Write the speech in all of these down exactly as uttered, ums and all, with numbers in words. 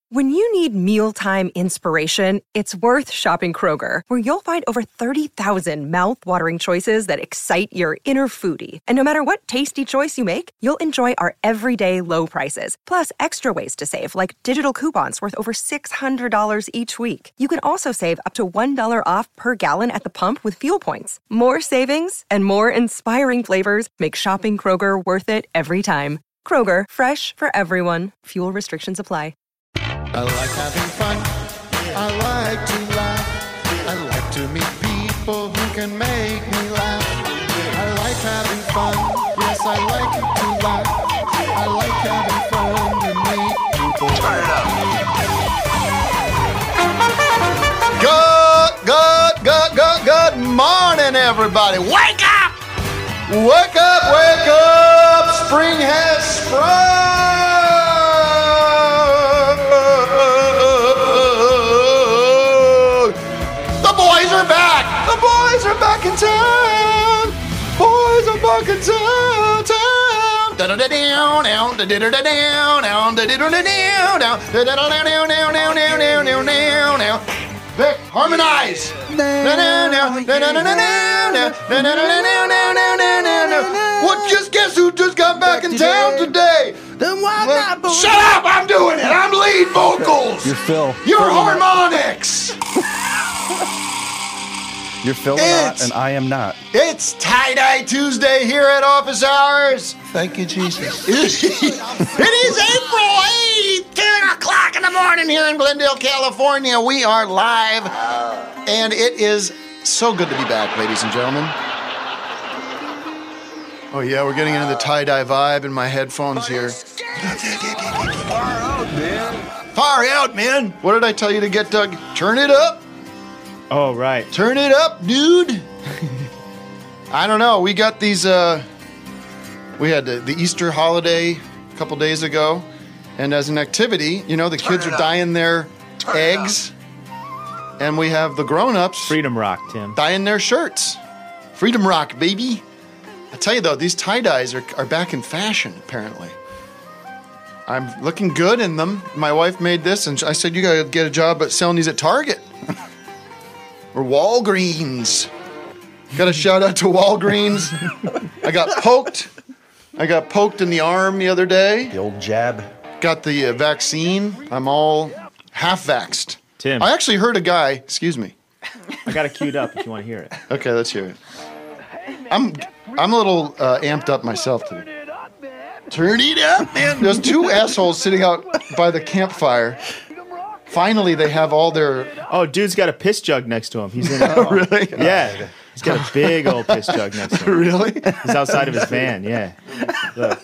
When you need mealtime inspiration, it's worth shopping Kroger, where you'll find over thirty thousand mouth-watering choices that excite your inner foodie. And no matter what tasty choice you make, you'll enjoy our everyday low prices, plus extra ways to save, like digital coupons worth over six hundred dollars each week. You can also save up to one dollar off per gallon at the pump with fuel points. More savings and more inspiring flavors make shopping Kroger worth it every time. Kroger, fresh for everyone. Fuel restrictions apply. I like having fun. I like to laugh. I like to meet people who can make me laugh. I like having fun. Yes, I like to laugh. I like having fun to meet people. Turn it up. Good, good, good, good, good morning, everybody. Wake up! Wake up, wake up! Spring has sprung! Boys are back in town. Boys are back in town. Town. Da da da down down da da da down down da da da down down da da da down down down down down down down down. Vic, harmonize. What? Just guess who just got back in town today? Then why not? Shut up! I'm doing it. I'm lead vocals. You're Phil. You're harmonics. You're Phil not, and I am not. It's Tie-Dye Tuesday here at Office Hours. Thank you, Jesus. It is April eighth, ten o'clock in the morning here in Glendale, California. We are live, and it is so good to be back, ladies and gentlemen. Oh, yeah, we're getting into the tie-dye vibe in my headphones here. Far out, man. Far out, man. What did I tell you to get, Doug? Turn it up. Oh, right. Turn it up, dude. I don't know. We got these, uh, we had the, the Easter holiday a couple days ago. And as an activity, you know, the Turn kids are dyeing their Turn eggs. And we have the grown-ups. Freedom Rock, Tim. Dyeing their shirts. Freedom Rock, baby. I tell you, though, these tie-dyes are, are back in fashion, apparently. I'm looking good in them. My wife made this, and I said, you got to get a job at selling these at Target. Or Walgreens. Got a shout out to Walgreens. I got poked. I got poked in the arm the other day. The old jab. Got the uh, vaccine. I'm all half vaxxed. Tim. I actually heard a guy, excuse me. I got it queued up if you want to hear it. Okay, let's hear it. I'm I'm a little uh, amped up myself today. Turn it up, man. There's two assholes sitting out by the campfire. Finally, they have all their... Oh, dude's got a piss jug next to him. He's in. Oh, really? Yeah. He's got a big old piss jug next to him. Really? He's outside of his van, yeah. Look.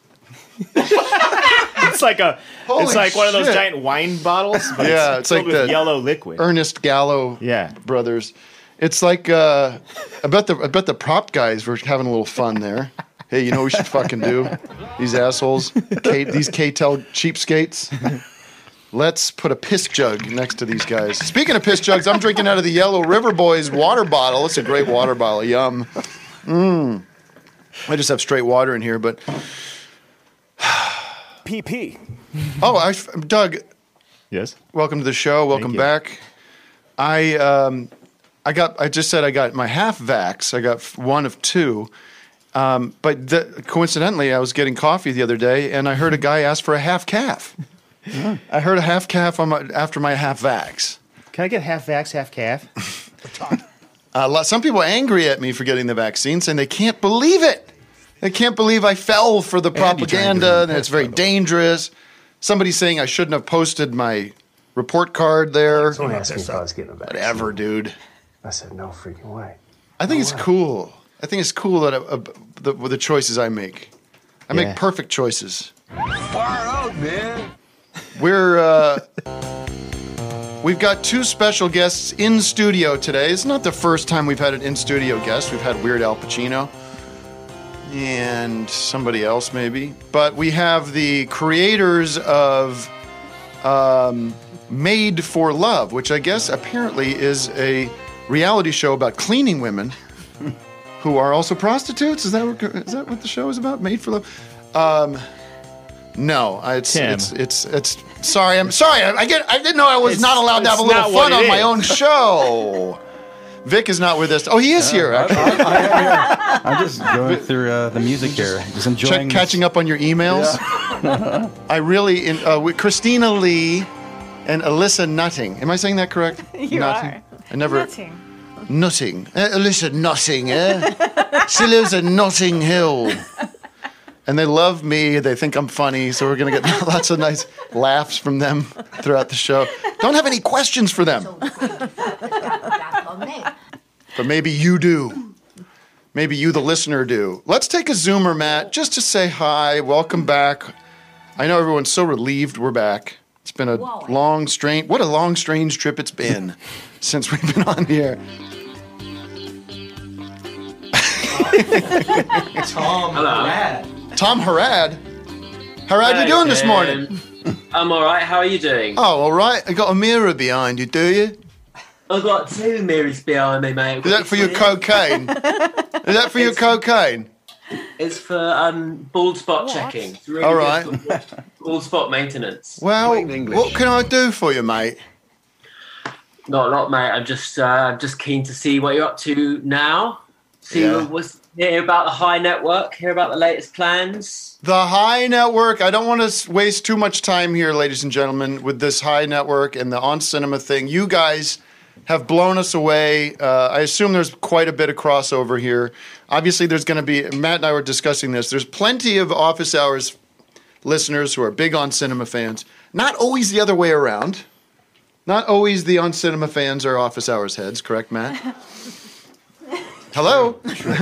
It's like a... Holy it's like one of those shit. giant wine bottles, but Yeah, it's, it's filled like with the yellow liquid. Ernest Gallo Yeah. brothers. It's like... Uh, I bet the I bet the prop guys were having a little fun there. Hey, you know what we should fucking do? These assholes. K, these K-Tel cheapskates. Let's put a piss jug next to these guys. Speaking of piss jugs, I'm drinking out of the Yellow River Boys water bottle. It's a great water bottle. Yum. Mmm. I just have straight water in here, but... P P. Oh, I, Doug, Yes? welcome to the show. Welcome you. back. I um, I got. I just said I got my half vax. I got f- one of two. Um, but the, coincidentally, I was getting coffee the other day, and I heard a guy ask for a half calf. I heard a half calf on my, after my half vax. Can I get half vax, half calf? Uh, lo- some people are angry at me for getting the vaccine, saying they can't believe it. They can't believe I fell for the propaganda, and it's very dangerous. Somebody's saying I shouldn't have posted my report card there. Someone asked me if I was getting a vaccine. Whatever, dude. I said, no freaking way. I think No it's way. cool. I think it's cool that uh, uh, the, with the choices I make. I Yeah. make perfect choices. Far out, man. We're uh, we've got two special guests in studio today. It's not the first time we've had an in studio guest. We've had Weird Al Pacino and somebody else maybe, but we have the creators of um, Made for Love, which I guess apparently is a reality show about cleaning women who are also prostitutes. Is that what, is that what the show is about? Made for Love. Um, No, I- it's, Tim. it's it's it's sorry. I'm sorry. I, I get. I didn't know I was It's- not allowed to have a it's little not what fun it on my is. own show. Vic is not with us. Oh, he is here. Actually, I'm just going through uh, the music here, just enjoying. Check, catching up on your emails. I really, in, uh, with Christina Lee and Alyssa Nutting. Am I saying that correct? You Nutting? are. I never. Nutting. Nutting. Uh, Alyssa Nutting, eh? She lives in Notting Hill. And they love me. They think I'm funny. So we're going to get lots of nice laughs from them throughout the show. Don't have any questions for them. But maybe you do. Maybe you, the listener, do. Let's take a Zoomer, Matt, just to say hi. Welcome back. I know everyone's so relieved we're back. It's been a long, strange, what a long, strange trip it's been since we've been on the air. Tom Harad. Tom Harad? How are you doing this morning? I'm alright, how are you doing? Oh, all right. I got a mirror behind you, do you? I've got two mirrors behind me, mate. Is that for your cocaine? Is that for your cocaine? It's for um, bald spot checking. It's really All good right. for bald spot maintenance. Well, what can I do for you, mate? Not a lot, mate. I'm just, uh, I'm just keen to see what you're up to now. See Yeah. what's hear about the High Network. Hear about the latest plans. The High Network. I don't want to waste too much time here, ladies and gentlemen, with this High Network and the On Cinema thing. You guys have blown us away. Uh, I assume there's quite a bit of crossover here. Obviously, there's going to be, Matt and I were discussing this, there's plenty of Office Hours listeners who are big On Cinema fans. Not always the other way around. Not always the On Cinema fans are Office Hours heads, correct, Matt? Hello?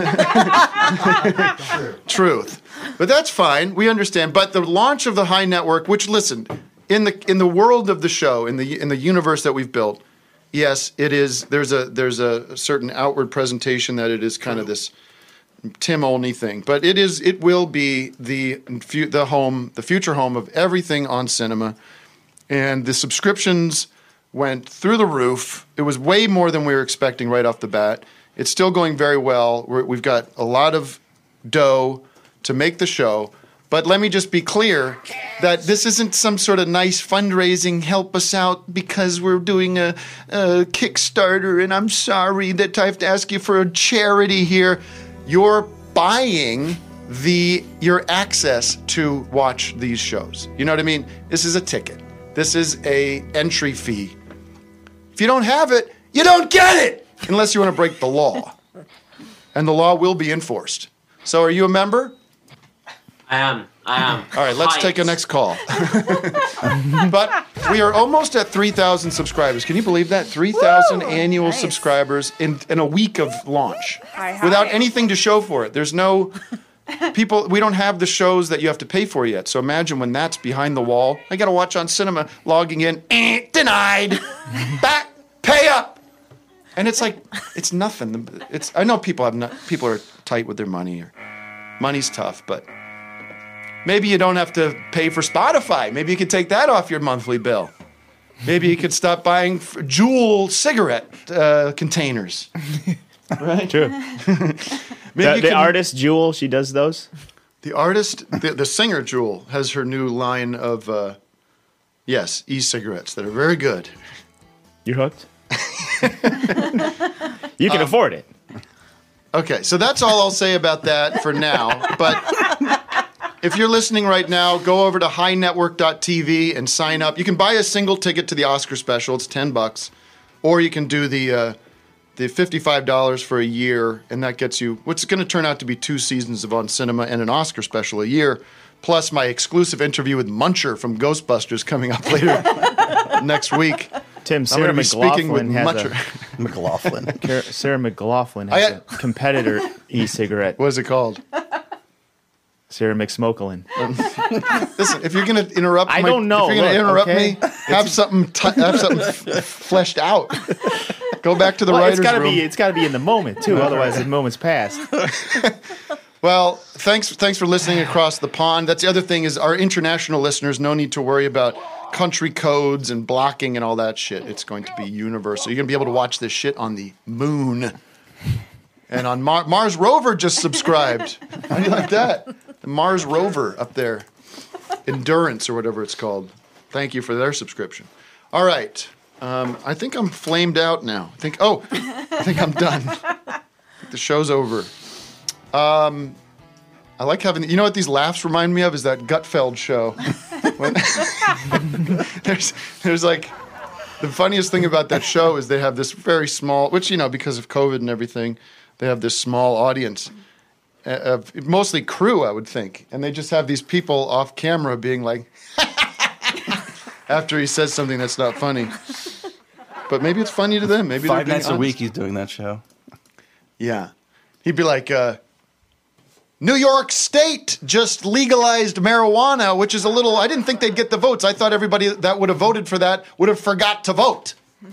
Truth. But that's fine. We understand. But the launch of the High Network, which, listen, in the in the world of the show, in the in the universe that we've built, yes, it is. There's a there's a certain outward presentation that it is kind of this Tim Olney thing, but it is it will be the the home, the future home of everything On Cinema, and the subscriptions went through the roof. It was way more than we were expecting right off the bat. It's still going very well. We're, we've got a lot of dough to make the show. But let me just be clear that this isn't some sort of nice fundraising, help us out because we're doing a, a Kickstarter and I'm sorry that I have to ask you for a charity here. You're buying the your access to watch these shows. You know what I mean? This is a ticket. This is a entry fee. If you don't have it, you don't get it unless you want to break the law. And the law will be enforced. So are you a member? I am. I am. All right, let's Hyped. take a next call. But we are almost at three thousand subscribers. Can you believe that? three thousand annual nice. subscribers in, in a week of launch. Hi, hi. Without anything to show for it. There's no people, we don't have the shows that you have to pay for yet. So imagine when that's behind the wall. I got to watch On Cinema, logging in, eh, denied, back, pay up. And it's like, it's nothing. It's I know people have not, people are tight with their money. Or money's tough, but maybe you don't have to pay for Spotify. Maybe you could take that off your monthly bill. Maybe you could stop buying f- Juul cigarette uh, containers. Right? True. Maybe The, you the can- artist Jewel, she does those. The artist, the, the singer Juul, has her new line of, uh, yes, e-cigarettes that are very good. You're hooked. You can afford it. Okay, so that's all I'll say about that for now. But if you're listening right now, go over to high network dot t v and sign up. You can buy a single ticket to the Oscar special. It's ten bucks. Or you can do the uh, the fifty-five dollars for a year, and that gets you what's going to turn out to be two seasons of On Cinema and an Oscar special a year, plus my exclusive interview with Muncher from Ghostbusters coming up later next week. Tim, I'm Sarah going to be speaking with McLaughlin has Muncher. McLaughlin. a, Car- Sarah McLaughlin I has had- a competitor e-cigarette. What is it called? Sarah McSmokelin. Listen, if you're going to interrupt, I my, don't know. If you're going to Look, interrupt okay? me, have something, t- have something f- fleshed out. Go back to the Well, writers' it's gotta room. be. It's gotta be in the moment too. Otherwise, the moment's passed. Well, thanks, thanks for listening across the pond. That's the other thing is our international listeners. No need to worry about country codes and blocking and all that shit. It's going to be universal. You're going to be able to watch this shit on the moon. And on Mar- Mars Rover just subscribed. How do you like that? The Mars Rover up there. Endurance or whatever it's called. Thank you for their subscription. All right. Um, I think I'm flamed out now. I think, oh, I think I'm done. I think the show's over. Um, I like having, you know what these laughs remind me of is that Gutfeld show. When, there's, there's like, the funniest thing about that show is they have this very small, which, you know, because of COVID and everything, they have this small audience. Of mostly crew, I would think. And they just have these people off camera being like, after he says something that's not funny. But maybe it's funny to them. Maybe Five they're being nights a honest. week he's doing that show. Yeah. He'd be like, uh, New York State just legalized marijuana, which is a little, I didn't think they'd get the votes. I thought everybody that would have voted for that would have forgot to vote.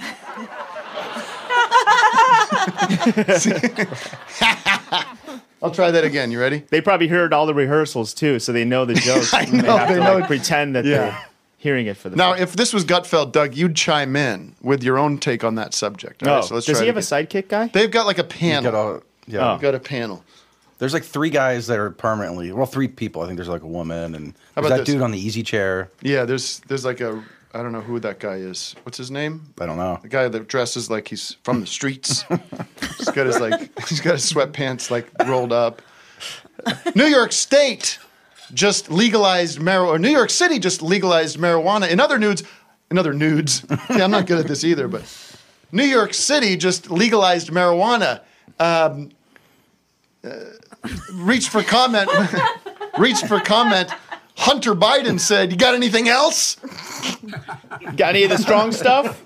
I'll try that again. You ready? They probably heard all the rehearsals too, so they know the jokes. I They know, have they to know like, it. pretend that Yeah. they're hearing it for the Now, first if this was Gutfeld, Doug, you'd chime in with your own take on that subject. All time. right, Oh, so let's does try he it have a again. sidekick guy? They've got like a He's panel. got all, yeah. Oh. They've got a panel. There's like three guys that are permanently, well, three people. I think there's like a woman and How there's about that this? dude on the easy chair. Yeah, there's there's like a, I don't know who that guy is. What's his name? I don't know. The guy that dresses like he's from the streets. he's got his like he's got his sweatpants like rolled up. New York State just legalized marijuana. Or New York City just legalized marijuana. In other nudes, in other nudes. Yeah, I'm not good at this either. But New York City just legalized marijuana. Um, uh, reached for comment. reached for comment. Hunter Biden said, "You got anything else?" Got any of the strong stuff?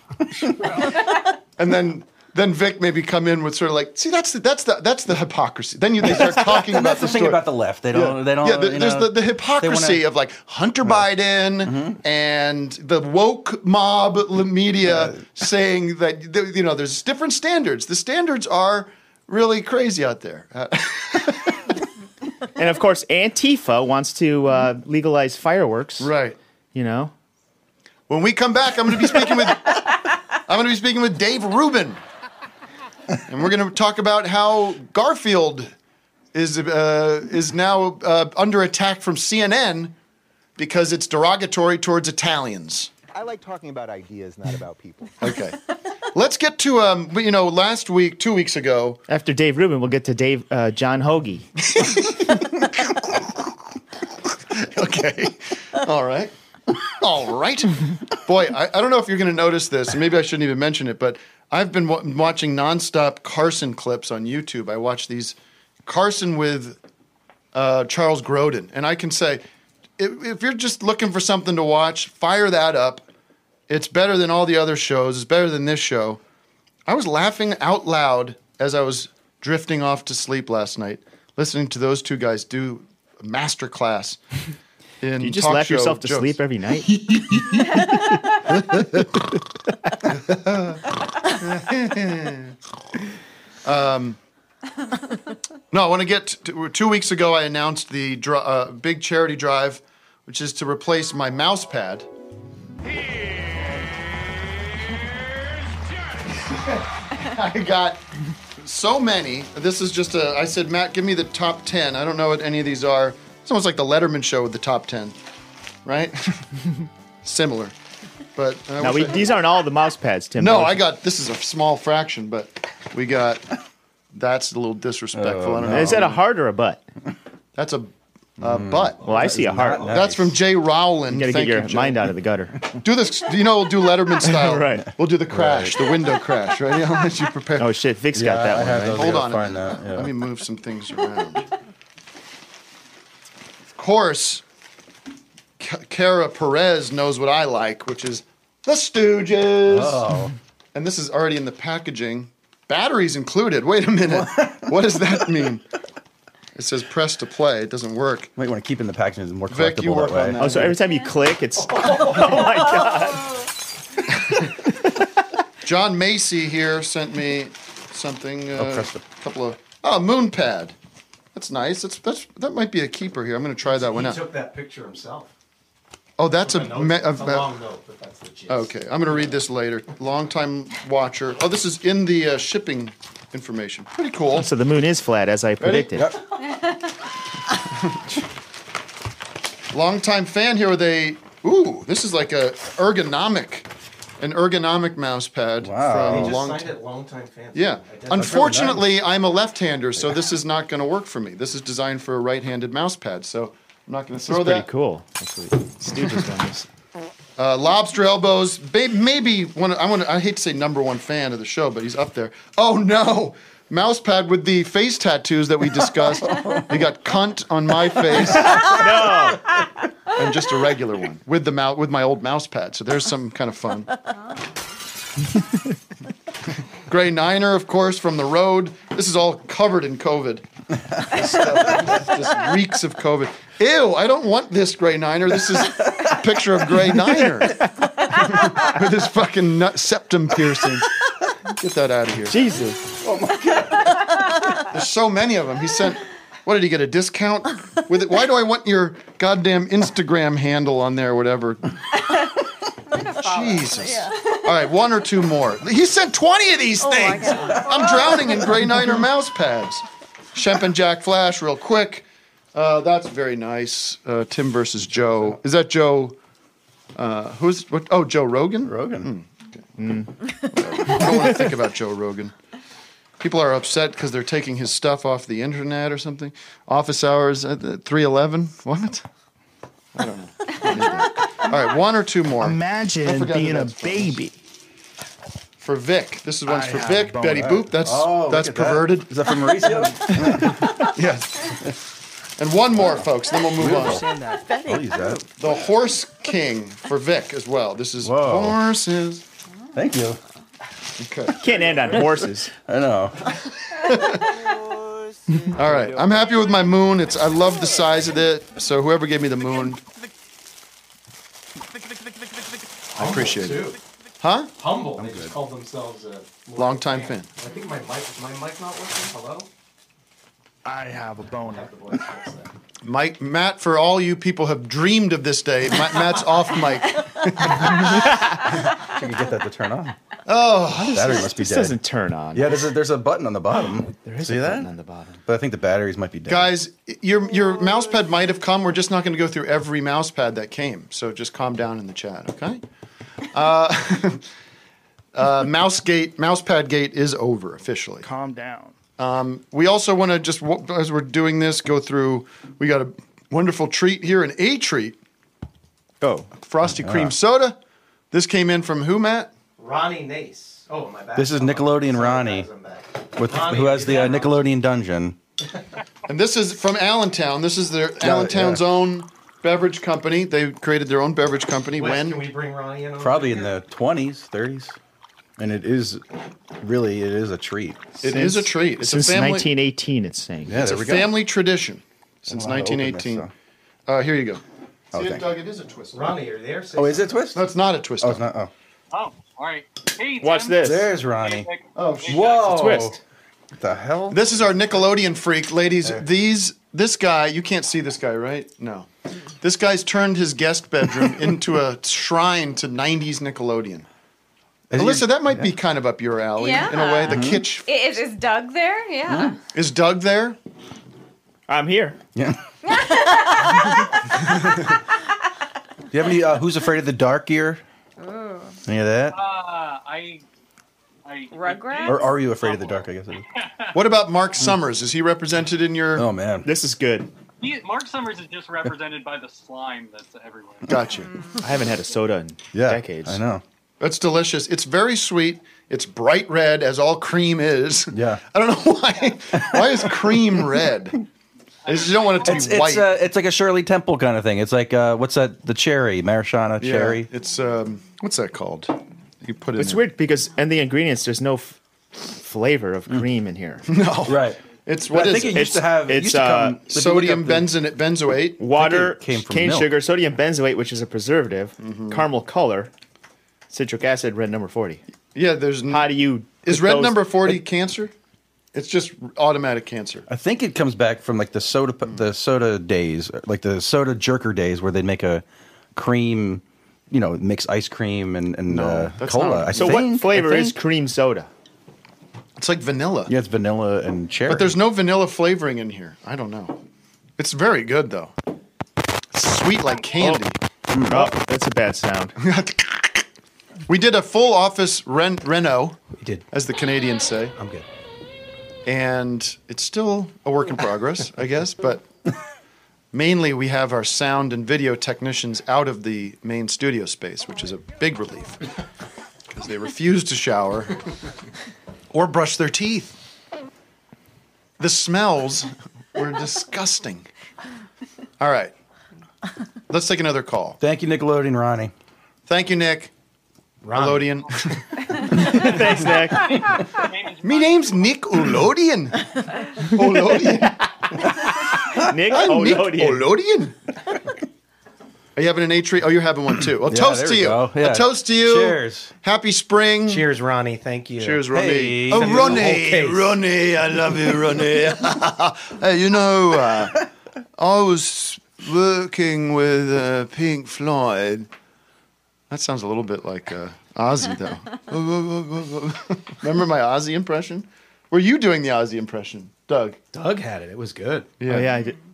And then, then Vic maybe come in with sort of like, see, that's the, that's the that's the hypocrisy. Then you they start talking And about that's the the thing story. about the left. They don't. yeah, They don't. yeah the, you there's know, the, the they hypocrisy wanna- of like Hunter Biden and the woke mob l- media saying that th- you know there's different standards. The standards are really crazy out there. Uh, And of course, Antifa wants to uh, legalize fireworks. right. You know, When we come back, I'm going to be speaking with I'm going to be speaking with Dave Rubin, and we're going to talk about how Garfield is uh, is now uh, under attack from C N N because it's derogatory towards Italians. I like talking about ideas, not about people. Okay, let's get to um, you know last week, two weeks ago. after Dave Rubin, we'll get to Dave uh, John Hoagie. Okay, all right. All right. Boy, I, I don't know if you're going to notice this, and maybe I shouldn't even mention it, but I've been w- watching nonstop Carson clips on YouTube. I watch these Carson with uh, Charles Grodin, and I can say, if, if you're just looking for something to watch, fire that up. It's better than all the other shows. It's better than this show. I was laughing out loud as I was drifting off to sleep last night, listening to those two guys do a master class. In You just talk laugh show yourself to jokes. sleep every night. Um, no, I want to get to, two weeks ago. I announced the dr- uh, big charity drive, which is to replace my mouse pad. I got so many. This is just a. I said, Matt, give me the top ten. I don't know what any of these are. It's almost like the Letterman show with the top ten, right? Similar, but I Now, we, wish I- these aren't all the mouse pads, Tim. no, Those- I got this is a small fraction, but we got that's a little disrespectful. I don't know. Is that a heart or a butt? That's a uh, butt. Well, I see a heart. not- That's from Jay Rowland. You got to get Thank your you, Jay. mind out of the gutter. Do this. You know, we'll do Letterman style. Right. We'll do the crash, the window crash. Right? I'll let you prepare. Oh shit, Vic's Yeah, got that I one. have Right? those. Hold I gotta on. a find minute. that, yeah. Let me move some things around. Of course, K- Kara Perez knows what I like, which is the Stooges. Oh. And this is already in the packaging. Batteries included. Wait a minute. What does that mean? It says press to play. It doesn't work. Might want to keep in the packaging. It's more Vic, collectible you work that way. on that. Oh, so every time you click, it's. Oh my god! John Macy here sent me something. Uh, Oh, press the- a couple of oh, moon pad. That's nice. That's, that's that might be a keeper here. I'm going to try that one He out. took that picture himself. Oh, that's a, note. me, It's a- a long note, but that's the gist. okay. I'm going to read this later. Long time watcher. Oh, this is in the uh, shipping information. Pretty cool. So the moon is flat, as I predicted. Yep. Longtime fan here with a, ooh, this is like a ergonomic, an ergonomic mouse pad. Wow. From They a just long signed time. it long-time fans. Yeah. Identify- Unfortunately, I'm a left-hander, so this is not going to work for me. This is designed for a right-handed mouse pad, so I'm not going to throw It's pretty that. cool. Actually, Stooges done this. Uh, lobster elbows, ba- maybe one. I want. I hate to say number one fan of the show, but he's up there. Oh no, mouse pad with the face tattoos that we discussed. You got cunt on my face. No. And just a regular one with the mou- with my old mouse pad. So there's some kind of fun. Gray Niner, of course, from the road. This is all covered in COVID. This stuff just reeks of COVID. Ew, I don't want this Gray Niner. This is a picture of Gray Niner with his fucking nut septum piercing. Get that out of here. Jesus. There's so many of them. He sent, what did he get, a discount with it? Why do I want your goddamn Instagram handle on there or whatever? Jesus. All right, one or two more. He sent twenty of these things. I'm drowning in Gray Niner mouse pads. Shemp and Jack Flash, real quick. Uh, that's very nice. Uh, Tim versus Joe. Is that Joe? Uh, who's what? Oh, Joe Rogan. Rogan. Mm, okay. I don't want to think about Joe Rogan. People are upset because they're taking his stuff off the internet or something. Office hours at three eleven. What? I don't know. What is that? All right, one or two more. Don't Imagine forget being who a that's for. baby. For Vic. This is one's I for have Vic. a bone. Betty Boop. That's Oh, that's look at that. perverted. Is that from Mauricio? Yes. And one more, folks. Then we'll move on. I'll use that. The Horse King for Vic as well. This is Whoa. horses. Thank you. Okay. Can't end on horses. I know. All right. I'm happy with my moon. It's I love the size of it. So whoever gave me the moon, I appreciate it. Huh? Humble. They just called themselves a Longtime fan. I think my mic is my mic not working. Hello. I have a boner. The voice fix that. Mike, Matt, for all you people have dreamed of this day, Ma- Matt's off mic. You can get that to turn on. Oh, Battery must be This dead. doesn't turn on. Yeah, there's a there's a button on the bottom. There is See a that? button on the bottom. But I think the batteries might be dead. guys, your your mouse pad might have come. We're just not going to go through every mouse pad that came. So just calm down in the chat, okay? Uh, uh, Mousegate, Mousepad Gate is over officially. Calm down. We also want to just, as we're doing this, go through. We got a wonderful treat here, an A treat, Oh. Frosty Cream Soda. This came in from who, Matt? Ronnie Nace. Oh, my bad. This is Nickelodeon Sorry, Ronnie. guys, I'm back. With, Ronnie, who has the uh, you got Nickelodeon Dungeon. And this is from Allentown. This is their Allentown's yeah. own beverage company. They created their own beverage company. Wes, when? can we bring Ronnie in? over Probably in here? the twenties, thirties. And it is, really, it is a treat. It is a treat. It's Since a family. nineteen eighteen, it's saying. Yeah, It's there a we go. family tradition since A lot of nineteen openness, eighteen. so. Uh, here you go. Oh, See it, thank Doug? It is a twist. Ronnie, are you there? Say Oh, is it something. twist? No, it's not a twist. Oh, it's not. Oh, Oh, all right. Hey, Watch Tim. this. there's Ronnie. Oh, sh- Whoa! Twist. What the hell? This is our Nickelodeon freak, ladies. These, this guy, you can't see this guy, right? No. This guy's turned his guest bedroom into a shrine to nineties Nickelodeon. Is he- Alyssa, that might be kind of up your alley in a way. The Mm-hmm. kitsch. Is, is Doug there? Yeah. Is Doug there? I'm here. Yeah. Do you have any uh, Who's Afraid of the Dark gear? Any of that? Uh, I, I. Rugrats? Or are you afraid of the dark, I guess it is. What about Mark Summers? Is he represented in your... Oh, man. This is good. He, Mark Summers is just represented by the slime that's everywhere. Got you. I haven't had a soda in Yeah, decades. I know. That's delicious. It's very sweet. It's bright red, as all cream is. Yeah. I don't know why. Why is cream red? I just don't want it to It's be white. it's, uh, it's like a Shirley Temple kind of thing. It's like, uh, what's that? The cherry, Marishana Yeah, cherry. It's um, what's that called? You put it. It's in weird because in the ingredients, there's no f- flavor of cream in here. No, Right. It's But what I is think it it? used to have. It it's, used to uh, come, if you look Sodium up the- benzo- benzoate. Water, it came from cane milk. sugar, sodium benzoate, which is a preservative, Mm-hmm. caramel color, citric acid, red number forty. Yeah, there's. n- How do you? is put red those- number forty cancer? It's just automatic cancer. I think it comes back from like the soda, the soda days, like the soda jerker days, where they'd make a cream, you know, mix ice cream and, and No, uh, that's cola. not- I So think, what flavor I is think. cream soda? It's like vanilla. Yeah, it's vanilla and cherry. But there's no vanilla flavoring in here. I don't know. It's very good though. Sweet. sweet like candy. Oh, that's a bad sound. We did a full office ren- reno. We did. As the Canadians say. I'm good. And it's still a work in progress, I guess, but mainly we have our sound and video technicians out of the main studio space, which is a big relief because they refuse to shower or brush their teeth. The smells were disgusting. All right. Let's take another call. Thank you, Nickelodeon Ronnie. Thank you, Nick. Nickelodeon. Thanks, Nick. Me name's Nick Olodian. Olodian. Nick I'm Nick Olodian. Olodian. Are you having an A-tree? Oh, you're having one too. Well, Yeah, toast there to we you. go. Yeah. A toast to you. Cheers. Happy spring. Cheers, Ronnie. Thank you. Cheers, Ronnie. Hey, oh, send me the Ronnie. whole case. Ronnie. I love you, Ronnie. Hey, you know, uh, I was working with uh, Pink Floyd. That sounds a little bit like uh, Ozzy, though. Remember my Ozzy impression? Were you doing the Ozzy impression, Doug? Doug had it. It was good. Yeah. Oh, yeah, I did.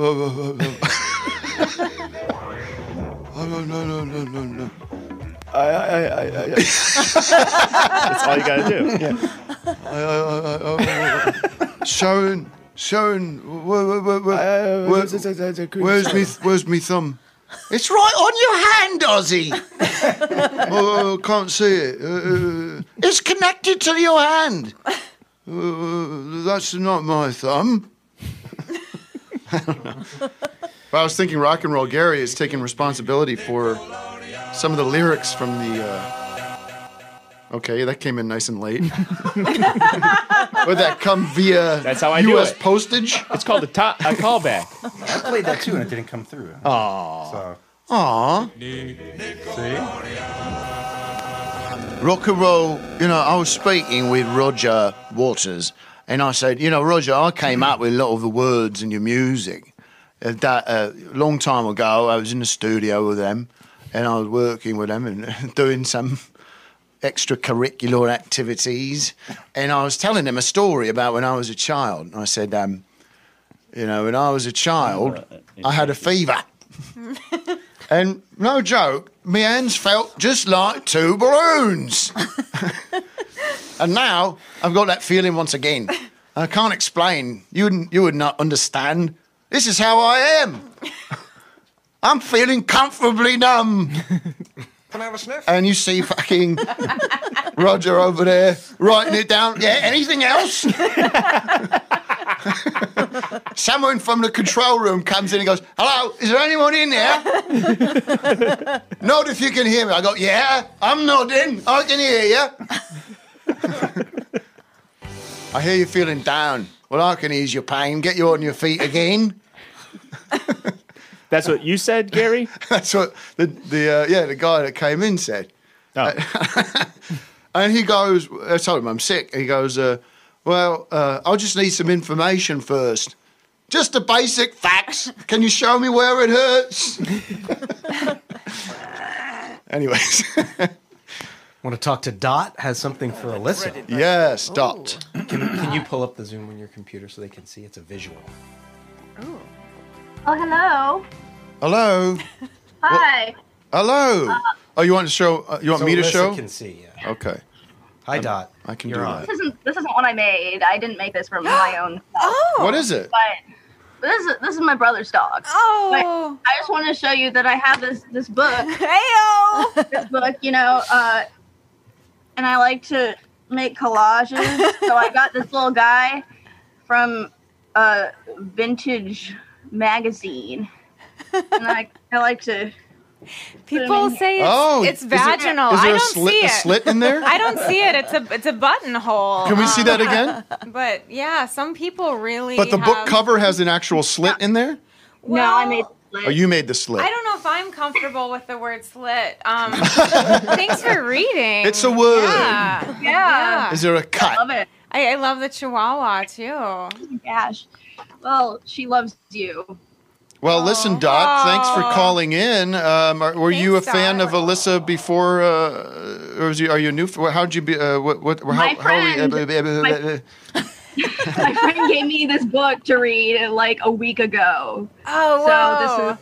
Oh, no, no, no, no, no, no. I, I, I, I, I. That's all you got to do. Yeah. I, I, I, I, I, Sharon, Sharon, where, where, where, where, where, where's me, where's me thumb? It's right on your hand, Ozzy. Oh, can't see it. Uh, it's connected to your hand. Uh, that's not my thumb. I don't know. But I was thinking Rock and Roll Gary is taking responsibility for some of the lyrics from the... Uh... Okay, that came in nice and late. Would that come via That's how I U S do it. postage? It's called a, to- a callback. I played that too, and it didn't come through. Aww. So, Aww. see? Rock and roll, you know, I was speaking with Roger Waters, and I said, you know, Roger, I came up with a lot of the words in your music. Uh, that a uh, long time ago, I was in the studio with them, and I was working with them and doing some extracurricular activities, and I was telling them a story about when I was a child. And I said, um, you know, when I was a child, I had a fever. And no joke, my hands felt just like two balloons. And now I've got that feeling once again. I can't explain. You wouldn't, you would not understand. This is how I am. I'm feeling comfortably numb. Can I have a sniff? And you see fucking Roger over there writing it down. Yeah, anything else? Someone from the control room comes in and goes, hello, is there anyone in there? Nod if you can hear me. I go, yeah, I'm nodding. I can hear you. I hear you feeling down. Well, I can ease your pain, get you on your feet again. That's what you said, Gary? That's what the, the uh, yeah, the guy that came in said. Oh. And he goes, I told him I'm sick. He goes, uh, well, uh, I'll just need some information first. Just the basic facts. Can you show me where it hurts? Anyways. Want to talk to Dot? Has something for Alyssa. Yes, Dot. Can, can you pull up the Zoom on your computer so they can see it's a visual? Oh. Oh, hello. Hello. Hi. Hello. Uh, oh, you want to show? Uh, you want so me to Alyssa show? Can see. Yeah. Okay. Hi, I'm, Dot. I can You're do on. that. This isn't this isn't one I made. I didn't make this from my own stuff. Oh. What is it? But, but this is this is my brother's dog. Oh. But I just want to show you that I have this this book. Heyo. This book, you know, uh, and I like to make collages. So I got this little guy from a vintage magazine, and I I like to. People say it's, oh, it's vaginal. Is there, is there I a don't slit, see a it. slit in there? I don't see it. It's a it's a buttonhole. Can we see that again? But yeah, some people really. But the have... book cover has an actual slit in there? Well, no, I made the slit. Oh, you made the slit. I don't know if I'm comfortable with the word slit. Um, thanks for reading. It's a word. Yeah. Yeah. yeah. Is there a cut? I love it. I, I love the Chihuahua too. Gosh. Well, she loves you. Well, listen, Dot. Thanks for calling in. Um, are, were you a Thanks, fan Dot. of Alyssa before, uh, or was you, are you new? How'd you be? Uh, what? What? How, My how are you? friend- My friend gave me this book to read like a week ago. Oh, So whoa. this is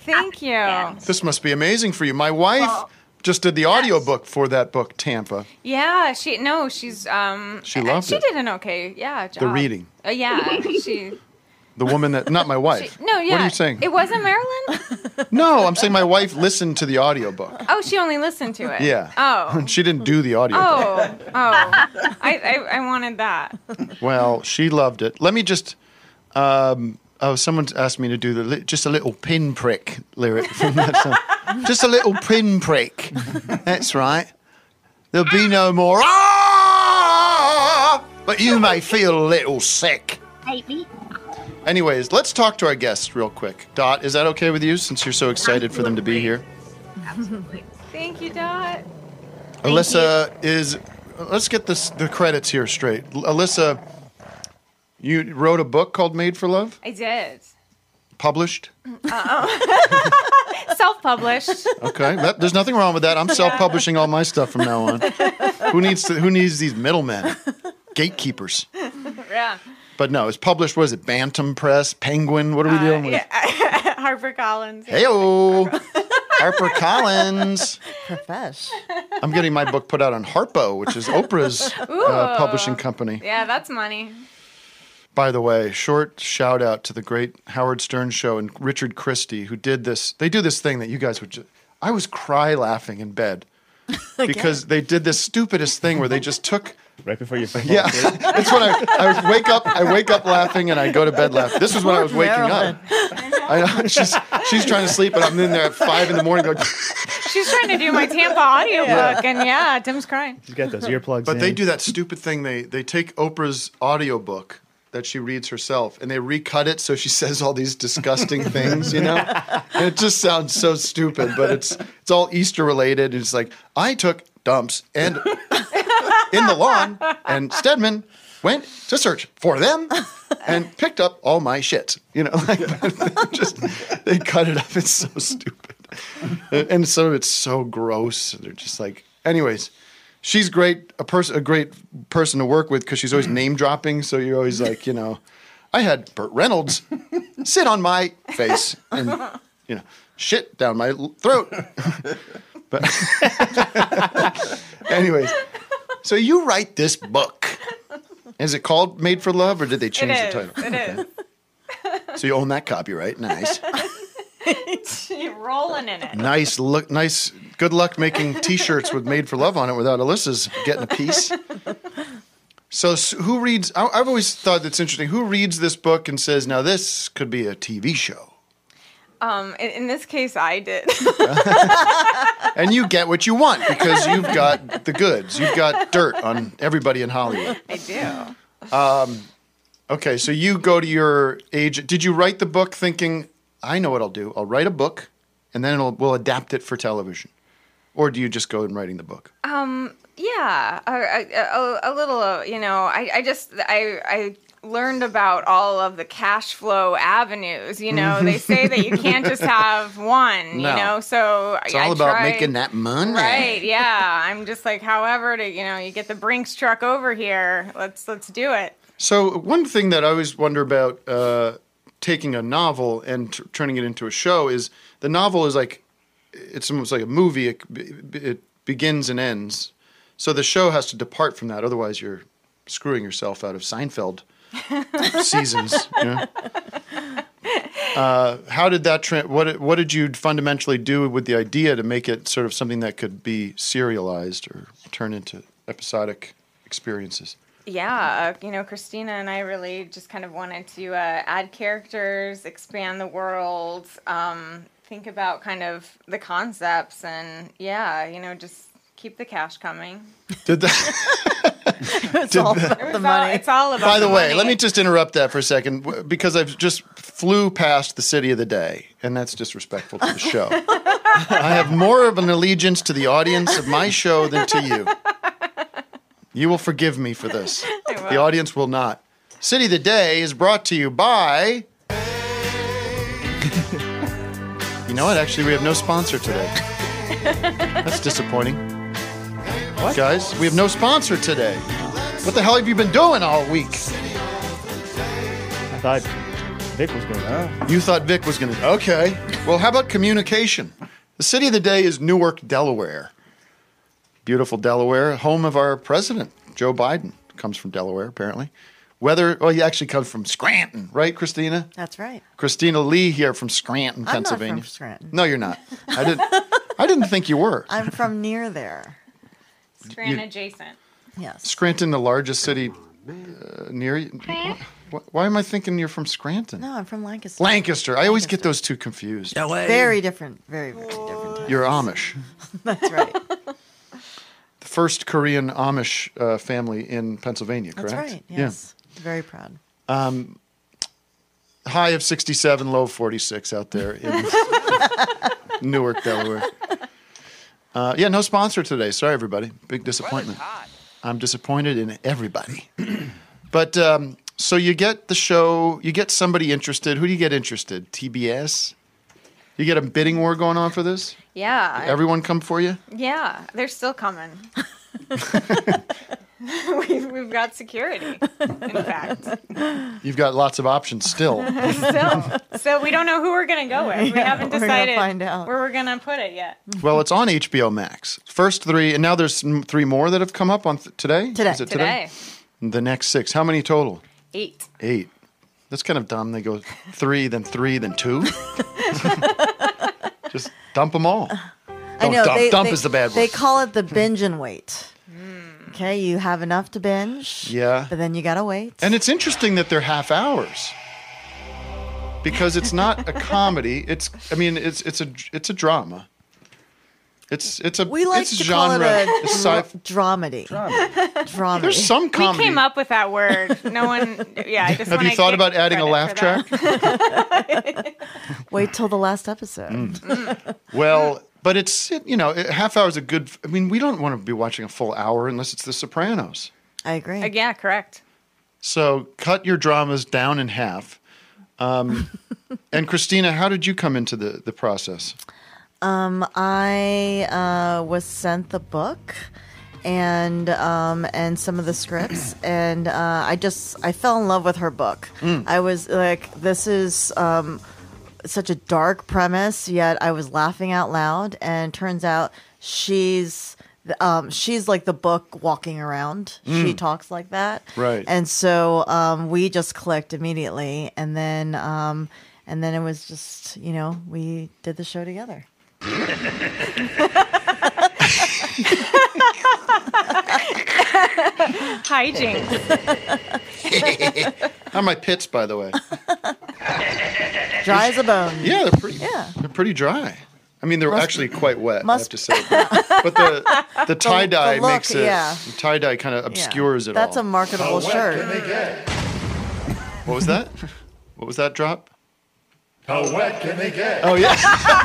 Thank you. This must be amazing for you. My wife Well, just did the audiobook for that book, Tampa. Yeah, she no, she's um. She loved she it. did an okay, yeah. Job. The reading. Uh, yeah, she. The woman that, not my wife. She, no, yeah. What are you saying? It wasn't Marilyn. No, I'm saying my wife listened to the audiobook. Oh, she only listened to it. Yeah. Oh. She didn't do the audiobook. Oh. Oh. I, I I wanted that. Well, she loved it. Let me just. Um, oh, someone asked me to do the li- just a little pinprick lyric from that song. Just a little pinprick. That's right. There'll be no more. Ah! But you may feel a little sick. Maybe. Anyways, let's talk to our guests real quick. Dot, is that okay with you since you're so excited for them to be here? Absolutely. Thank you, Dot. Alyssa is. Let's get this the credits here straight. L- Alyssa, you wrote a book called Made for Love? I did. Published? Uh-oh. Self-published. Okay, that, there's nothing wrong with that. I'm self-publishing all my stuff from now on. Who needs to, who needs these middlemen, gatekeepers? Yeah. But no, it's published. What is it? Bantam Press, Penguin. What are we Uh, dealing with? yeah. HarperCollins. Heyo, HarperCollins. Profesh. I'm getting my book put out on Harpo, which is Oprah's uh, Ooh. publishing company. Yeah, that's money. By the way, short shout out to the great Howard Stern show and Richard Christie, who did this. They do this thing that you guys would just. I was cry laughing in bed because they did this stupidest thing where they just took. Right before you fall Yeah, asleep? it's when I, I wake up. I wake up laughing and I go to bed laughing. This was when I was waking Marilyn. up. I know she's she's trying to sleep, and I'm in there at five in the morning going. She's trying to do my Tampa audiobook, and yeah, Tim's crying. You got those earplugs But in. they do that stupid thing. They they take Oprah's audiobook that she reads herself, and they recut it so she says all these disgusting things, you know? And it just sounds so stupid, but it's it's all Easter related. It's like, I took dumps and in the lawn, and Stedman went to search for them and picked up all my shit. You know, like they just they cut it up. It's so stupid, and some of it's so gross. They're just like, anyways. She's great, a person, a great person to work with because she's always name dropping. So you're always like, you know, I had Burt Reynolds sit on my face and, you know, shit down my l- throat. But, anyways, so you write this book. Is it called Made for Love, or did they change It the is. title? It So you own that copyright. Nice, is. She's rolling in it. nice look, nice. Good luck making T-shirts with "Made for Love" on it without Alyssa's getting a piece. So, s who reads? I, I've always thought that's interesting. Who reads this book and says, "Now this could be a T V show," Um, in, in this case, I did. and you get what you want because you've got the goods. You've got dirt on everybody in Hollywood. I do. Um, okay, so you go to your agent. Did you write the book thinking, "I know what I'll do. I'll write a book, and then it'll, we'll adapt it for television," or do you just go in writing the book? Um, yeah, a, a, a, a little. Uh, you know, I, I just I I learned about all of the cash flow avenues. You know, they say that you can't just have one. No. You know, so It's I, all I about try- making that money. Right? Yeah, I'm just like, however, to you know, you get the Brinks truck over here. Let's let's do it. So one thing that I always wonder about uh, taking a novel and t- turning it into a show is the novel is like, it's almost like a movie. It, it begins and ends. So the show has to depart from that. Otherwise, you're screwing yourself out of Seinfeld seasons. You know? uh, how did that? Tra- what what did you fundamentally do with the idea to make it sort of something that could be serialized or turn into episodic experiences? Yeah, uh, you know, Christina and I really just kind of wanted to uh, add characters, expand the world, um, think about kind of the concepts, and yeah, you know, just keep the cash coming. Did that? It's Did all that- about It was the all- money. it's all about By the, the way, money. let me just interrupt that for a second w- because I've just flew past the city of the day, and that's disrespectful to the show. I have more of an allegiance to the audience of my show than to you. You will forgive me for this. The audience will not. City of the Day is brought to you by... You know what? Actually, we have no sponsor today. That's disappointing. What? Guys, we have no sponsor today. What the hell have you been doing all week? I thought Vic was going to. You thought Vic was going to. Okay. Well, how about communication? The city of the day is Newark, Delaware. Beautiful Delaware, home of our president, Joe Biden. Comes from Delaware, apparently. Weather, well, he actually comes from Scranton, right, Christina? That's right. Christina Lee here from Scranton, I'm Pennsylvania. not from Scranton. No, you're not. I didn't. I didn't think you were. I'm from near there. Scranton You- adjacent. Yes. Scranton, the largest city uh, near you. Why, why am I thinking you're from Scranton? No, I'm from Lancaster. Lancaster. I always get those two confused. Very different. Very, very different. You're Amish. That's right. The first Korean Amish uh, family in Pennsylvania, correct? That's right. Yes. Very proud. Yeah. Um, high of sixty-seven, low of forty-six out there in Newark, Delaware. Uh, yeah, no sponsor today. Sorry, everybody. Big disappointment. I'm disappointed in everybody. But um, so you get the show, you get somebody interested. Who do you get interested? T B S? You get a bidding war going on for this? Yeah. Everyone come for you? Yeah, they're still coming. we've, we've got security, in fact. You've got lots of options still. Still. So we don't know who we're going to go with. We Yeah, haven't we're gonna decided find out. where we're going to put it yet. Well, it's on H B O Max. First three, and now there's m- three more that have come up on th- today? Today. Is it Today. The next six. How many total? Eight. Eight. That's kind of dumb. They go three, then three, then two. Just dump them all. I Don't know. dump. They, dump they- is the bad They word. call it the binge and wait. Okay, you have enough to binge. Yeah. But then you gotta wait. And it's interesting that they're half hours. Because it's not a comedy. It's I mean, it's it's a it's a drama. It's it's a We like it's to genre. call it a it's dra- sci- dramedy. Dramedy. There's some We comedy. came up with that word. No one, yeah, I just Have you wanna thought give about adding a laugh credit for track? Wait till the last episode. Mm. Well, but it's you know, a half hour is a good. I mean, we don't want to be watching a full hour unless it's The Sopranos. I agree. Uh, yeah, correct. So cut your dramas down in half. Um, and Christina, how did you come into the the process? Um, I uh, was sent the book and um, and some of the scripts, and uh, I just I fell in love with her book. Mm. I was like, this is um, such a dark premise, yet I was laughing out loud. And it turns out she's um, she's like the book walking around. She Mm. talks like that, Right. And so um, we just clicked immediately, and then um, and then it was just you know we did the show together. Hijinks. How are my pits, by the way? Dry as a bone. Yeah, they're pretty. Yeah. They're pretty dry. I mean, they're Must- actually quite wet. must- I have to say, but the the tie dye the look, makes it. yeah. The tie dye kind of obscures it That's all. a marketable shirt. What was that? What was that drop? How wet can they get? Oh yeah.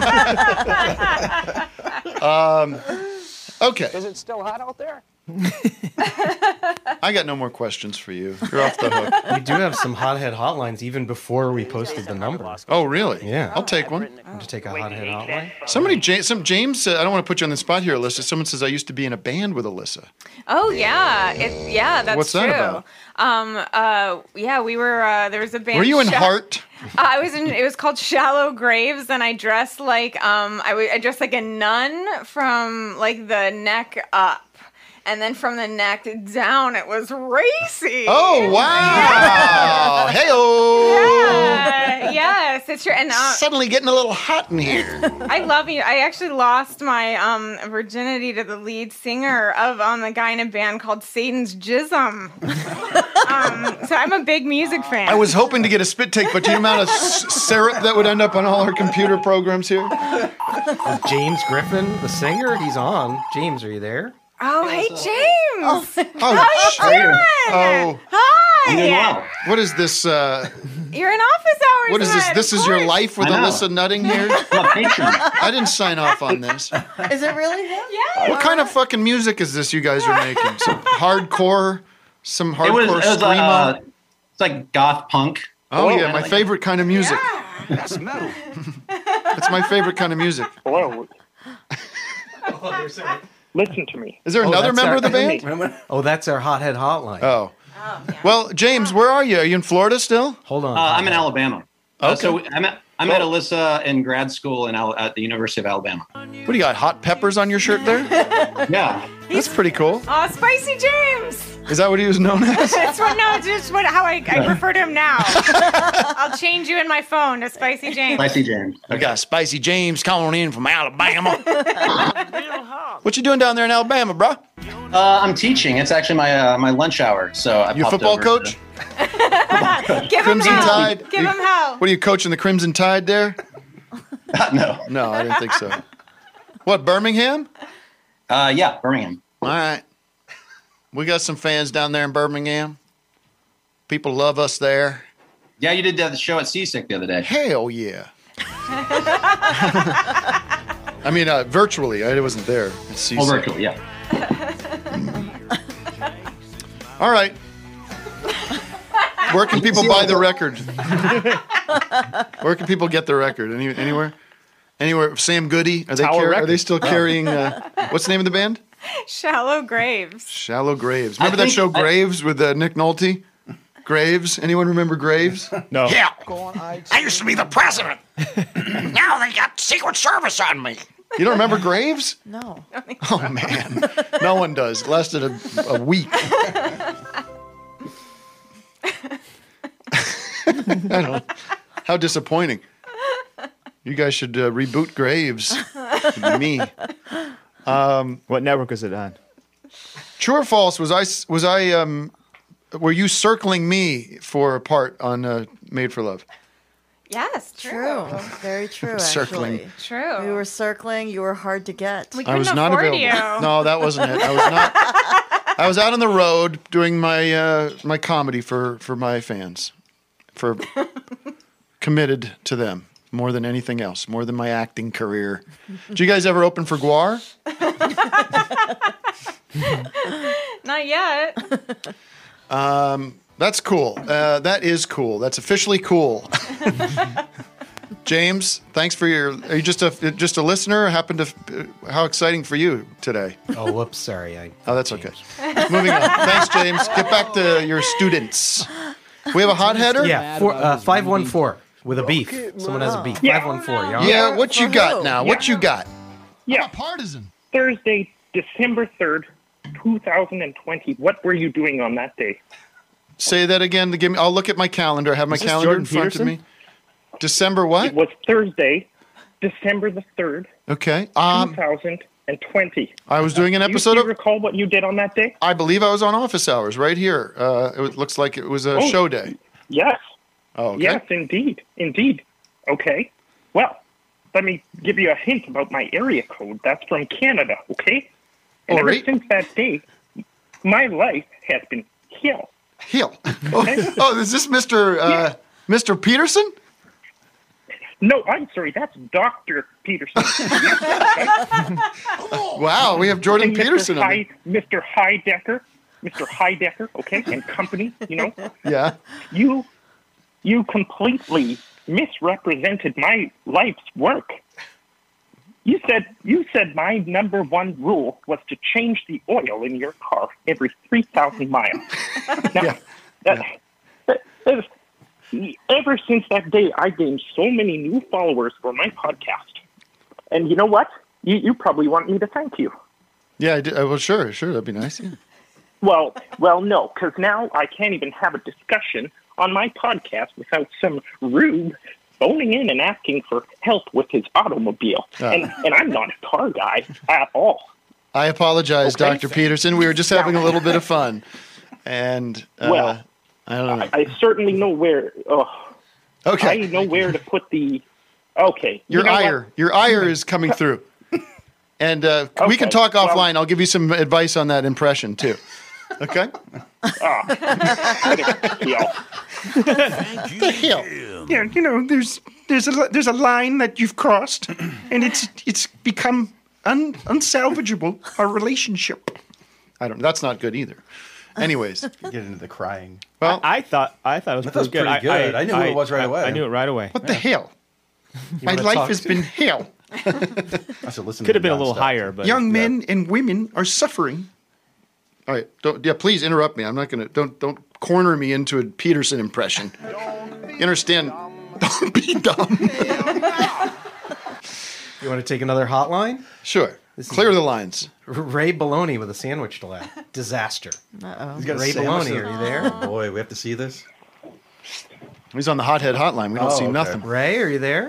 um, okay. Is it still hot out there? I got no more questions for you. You're off the hook. We do have some hothead hotlines even before we posted the number. Oh really? Yeah. I'll take one. Would you take a hothead hotline? Somebody, James, some James said, I don't want to put you on the spot here, Alyssa. Someone says I used to be in a band with Alyssa. Oh yeah, it, yeah, that's What's true. that about? Um, uh, yeah, we were. Uh, there was a band. Were you in Sha- Heart? Uh, I was in. It was called Shallow Graves, and I dressed like um, I, w- I dressed like a nun from like the neck up. And then from the neck down, it was racy. Oh wow! Hey-oh! Yeah, yes, it's true. And uh, Suddenly getting a little hot in here. I love you. I actually lost my um, virginity to the lead singer of um, the guy in a band called Satan's Jism. um, so I'm a big music fan. I was hoping to get a spit take, but the amount of s- syrup that would end up on all our computer programs here. James Griffin, the singer, he's on. James, are you there? Oh, hey, James. Oh, How you sh- doing? Oh, Hi. what is this? Uh, You're in office hours. what is this? then, This of is your course. life with I know. Alyssa nutting here? I didn't sign off on this. Is it really him? Yeah. What kind of fucking music is this you guys are making? Some hardcore, some hardcore It was, it was screamo. uh, it's like goth punk. oh yeah, my Like- favorite kind of music. That's metal. That's my favorite kind of music. Hello. Listen to me. Is there Oh, another that's member our- of the band? Oh, that's our hothead hotline. Oh. Well, James, where are you? Are you in Florida still? Hold on. Uh, I'm in Alabama. Uh, so I met I met Alyssa in grad school in Al- at the University of Alabama. What do you got? Hot peppers on your shirt there? Yeah, that's pretty cool. Oh, Spicy James. Is that what he was known as? That's what. No, it's just what how I, I refer to him now. I'll change you in my phone to Spicy James. Spicy James. We got Spicy James calling in from Alabama. What you doing down there in Alabama, bro? Uh, I'm teaching. It's actually my uh, my lunch hour. So I You a popped football over coach? to- Give Crimson him hell. Tide? Give You- him hell. What are you coaching the Crimson Tide there? no, no, I didn't think so. What, Birmingham? Uh, yeah, Birmingham. All right. We got some fans down there in Birmingham. People love us there. Yeah, you did uh, the show at Seasick the other day. Hell yeah. I mean, uh, virtually. I wasn't there. At C C. Oh, virtually, yeah. All right. Where can people buy the record? Where can people get the record? Any, anywhere? Anywhere? Sam Goody? Are they, Tower car- are they Records. still carrying? Uh, what's the name of the band? Shallow Graves. Shallow Graves. I Remember that think- show I- Graves with uh, Nick Nolte? Graves? Anyone remember Graves? No. Yeah. I used to be the president. Now they got Secret Service on me. You don't remember Graves? No. Oh man, no one does. It lasted a, a week. I don't know. How disappointing. You guys should uh, reboot Graves. Me. Um, what network was it on? True or false? Was I? Was I? Um, were you circling me for a part on uh, Made for Love? Yes, true. True. Very true, Circling. actually. True. We were circling. You were hard to get. We I was not afford available. you. No, that wasn't it. I was not. I was out on the road doing my uh, my comedy for for my fans, for committed to them more than anything else, more than my acting career. Did you guys ever open for Guar? Not yet. Um, that's cool. Uh, that is cool. That's officially cool. James, thanks for your. Are you just a just a listener? Happened to. How exciting for you today? Oh, whoops, sorry. I, Oh, that's okay. Moving on. Thanks, James. Get back to your students. We have a hot header. Yeah, four, uh, five one four with a beef. Someone has a beef. Yeah. Five one four. Yeah. What you got now? What you got? Yeah. Partisan. Thursday, December third, two thousand twenty. What were you doing on that day? Say that again. To give me. I'll look at my calendar. I have my Is this calendar Jordan in front Peterson? of me. December what? It was Thursday, December the third, Okay. Um, two thousand twenty. I was doing an Do you episode still of. recall what you did on that day? I believe I was on Office Hours right here. Uh, it was- looks like it was a Oh. show day. Yes. Oh, okay. Yes, indeed. Indeed. Okay. Well, let me give you a hint about my area code. That's from Canada, okay? And All ever right. since that day, my life has been hell. Hill. Oh, oh, is this Mister Uh, Mister Peterson? No, I'm sorry. That's Doctor Peterson. Wow, we have Jordan And Peterson Mister on High, Mister Heidecker, Mister Heidecker, okay, and company, you know. Yeah. You, you completely misrepresented my life's work. You said you said my number one rule was to change the oil in your car every three thousand miles. Now, that, that, that is, ever since that day, I gained so many new followers for my podcast. And you know what? You, you probably want me to thank you. Yeah, I did. Uh, well, sure, sure, that'd be nice. Yeah. Well, well, no, because now I can't even have a discussion on my podcast without some rube phoning in and asking for help with his automobile. Ah. And and I'm not a car guy at all. I apologize, Okay. Doctor Peterson. We were just having a little bit of fun, and uh, Well, I don't know. I certainly know where. Oh, Okay. I know where to put the. Okay, you Your know what? ire, your ire is coming through, and uh, we can Okay, talk well- offline. I'll give you some advice on that impression too. Okay. The hell? Yeah, you know, there's there's a there's a line that you've crossed, and it's it's become un, unsalvageable. Our relationship. I don't. That's not good either. Anyways, get into the crying. Well, I, I thought I thought it was I thought it was pretty good. pretty good. I knew who it was right I- away. I knew it right away. What the hell? You My wanna life talk has to- been hell. I should listen. Could to have been a it little nonstop. higher, but Young men and women are suffering. All right. Don't, yeah, please interrupt me. I'm not gonna. Don't don't corner me into a Peterson impression. You understand? Don't be dumb. You want to take another hotline? Sure. This Clear is the lines. Ray Baloney with a sandwich to lap. Disaster. Uh-oh. He's got a Ray sandwich Baloney, to- are you there? Oh, boy, we have to see this. He's on the Hothead hotline. We don't Oh, see okay. nothing. Ray, are you there?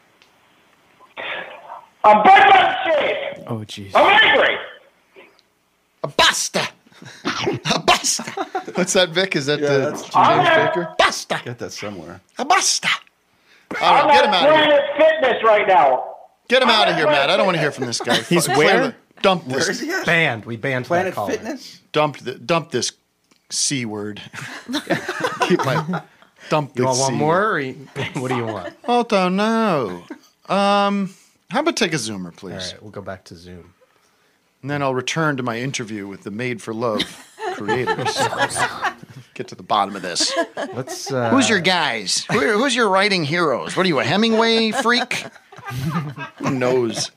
I'm back on shape. Oh, jeez. I'm angry. A basta. A basta. What's that, Vic? Is that Yeah, the that's James I'm Baker? Basta. Get that somewhere. A basta. All I'm right, get him at out of here. Planet Fitness right now. Get him out of here, Matt. I don't want to hear from this guy. He's Clear where? the- Dump Where this. is he at? Banned. We banned Planet that caller. Fitness? Dump the, dump this C word. Keep my dump You the want C one more? Or you, what do you want? Oh, don't know. Um, how about take a zoomer, All please? right, we'll go back to Zoom. And then I'll return to my interview with the Made for Love creators. Get to the bottom of this. Let's. Uh, Who's your guys? Who are, who's your writing heroes? What are you, a Hemingway freak? Who knows?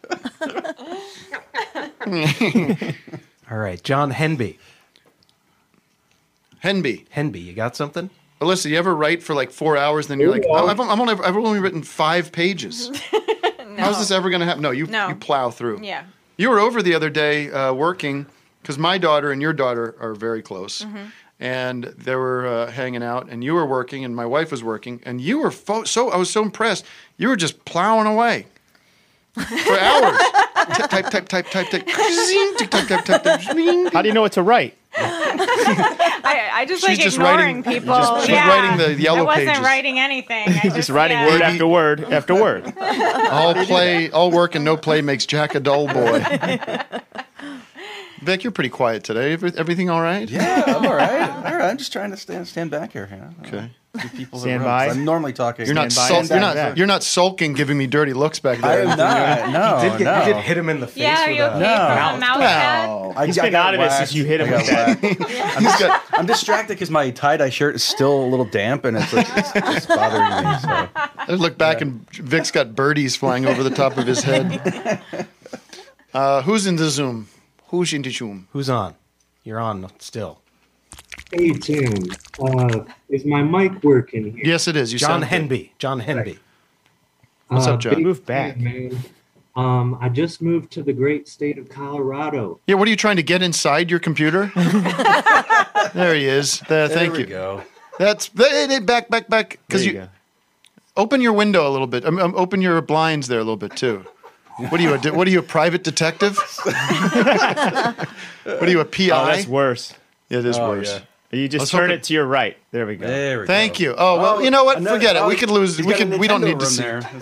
All right, John Henby. Henby. Henby, you got something? Alyssa, you ever write for like four hours, then you're like, oh, I've, I'm only, I've only written five pages. How's this ever going to happen? No, you, No. you plow through. Yeah. You were over the other day uh, working because my daughter and your daughter are very close. Mm-hmm. And they were uh, hanging out, and you were working, and my wife was working, and you were fo- so I was so impressed. You were just plowing away for hours. Type, type, type, type, type, type, zing, tick, type, type, type, type, zing. How do you know what to write? I, I just She's like just ignoring writing- people. just- she's yeah. writing the yellow I wasn't pages. writing anything. I just, Just writing yeah. word after word after word. All play, all work, and no play makes Jack a dull boy. Vic, you're pretty quiet today. Every- Everything all right? Yeah, I'm all right. All right, I'm just trying to stand stand back here. You know? Okay. Give people Stand the room. by. I'm normally talking. You're not, Stand by, sul- stand you're, not, back. you're not sulking, giving me dirty looks back I there. am not. No, You did, get, no. you did hit him in the face. Yeah, are with you a- okay No. from the mouse pad? No. I, He's I been got out of it whacked. since you hit him I got with that. whacked. I'm, just, I'm distracted because my tie-dye shirt is still a little damp and it's, like, it's, it's bothering me. So. I look back and Vic's got birdies flying over the top of his head. Uh, who's in the Zoom? Who's in the Zoom? Who's on? You're on still. Hey Tim, uh, is my mic working here? Yes, it is. You John sound good. Henby. John Henby. What's up, John? big Move fan, back. man. Um, I just moved to the great state of Colorado. Yeah, what are you trying to get inside your computer? There he is. There, There thank we you. go. That's back, back, back. There Because you you, go. open your window a little bit. Um, um, open your blinds there a little bit too. What are you? A, de- what are you? A private detective? What are you? A P I? Oh, that's worse. Yeah, it is Oh, worse. yeah. You just Let's turn hope it to your right. There we go. There we Thank go. you. Oh well, you know what? Another- Forget it. oh, We could lose. he's We got a could. We don't Nintendo need to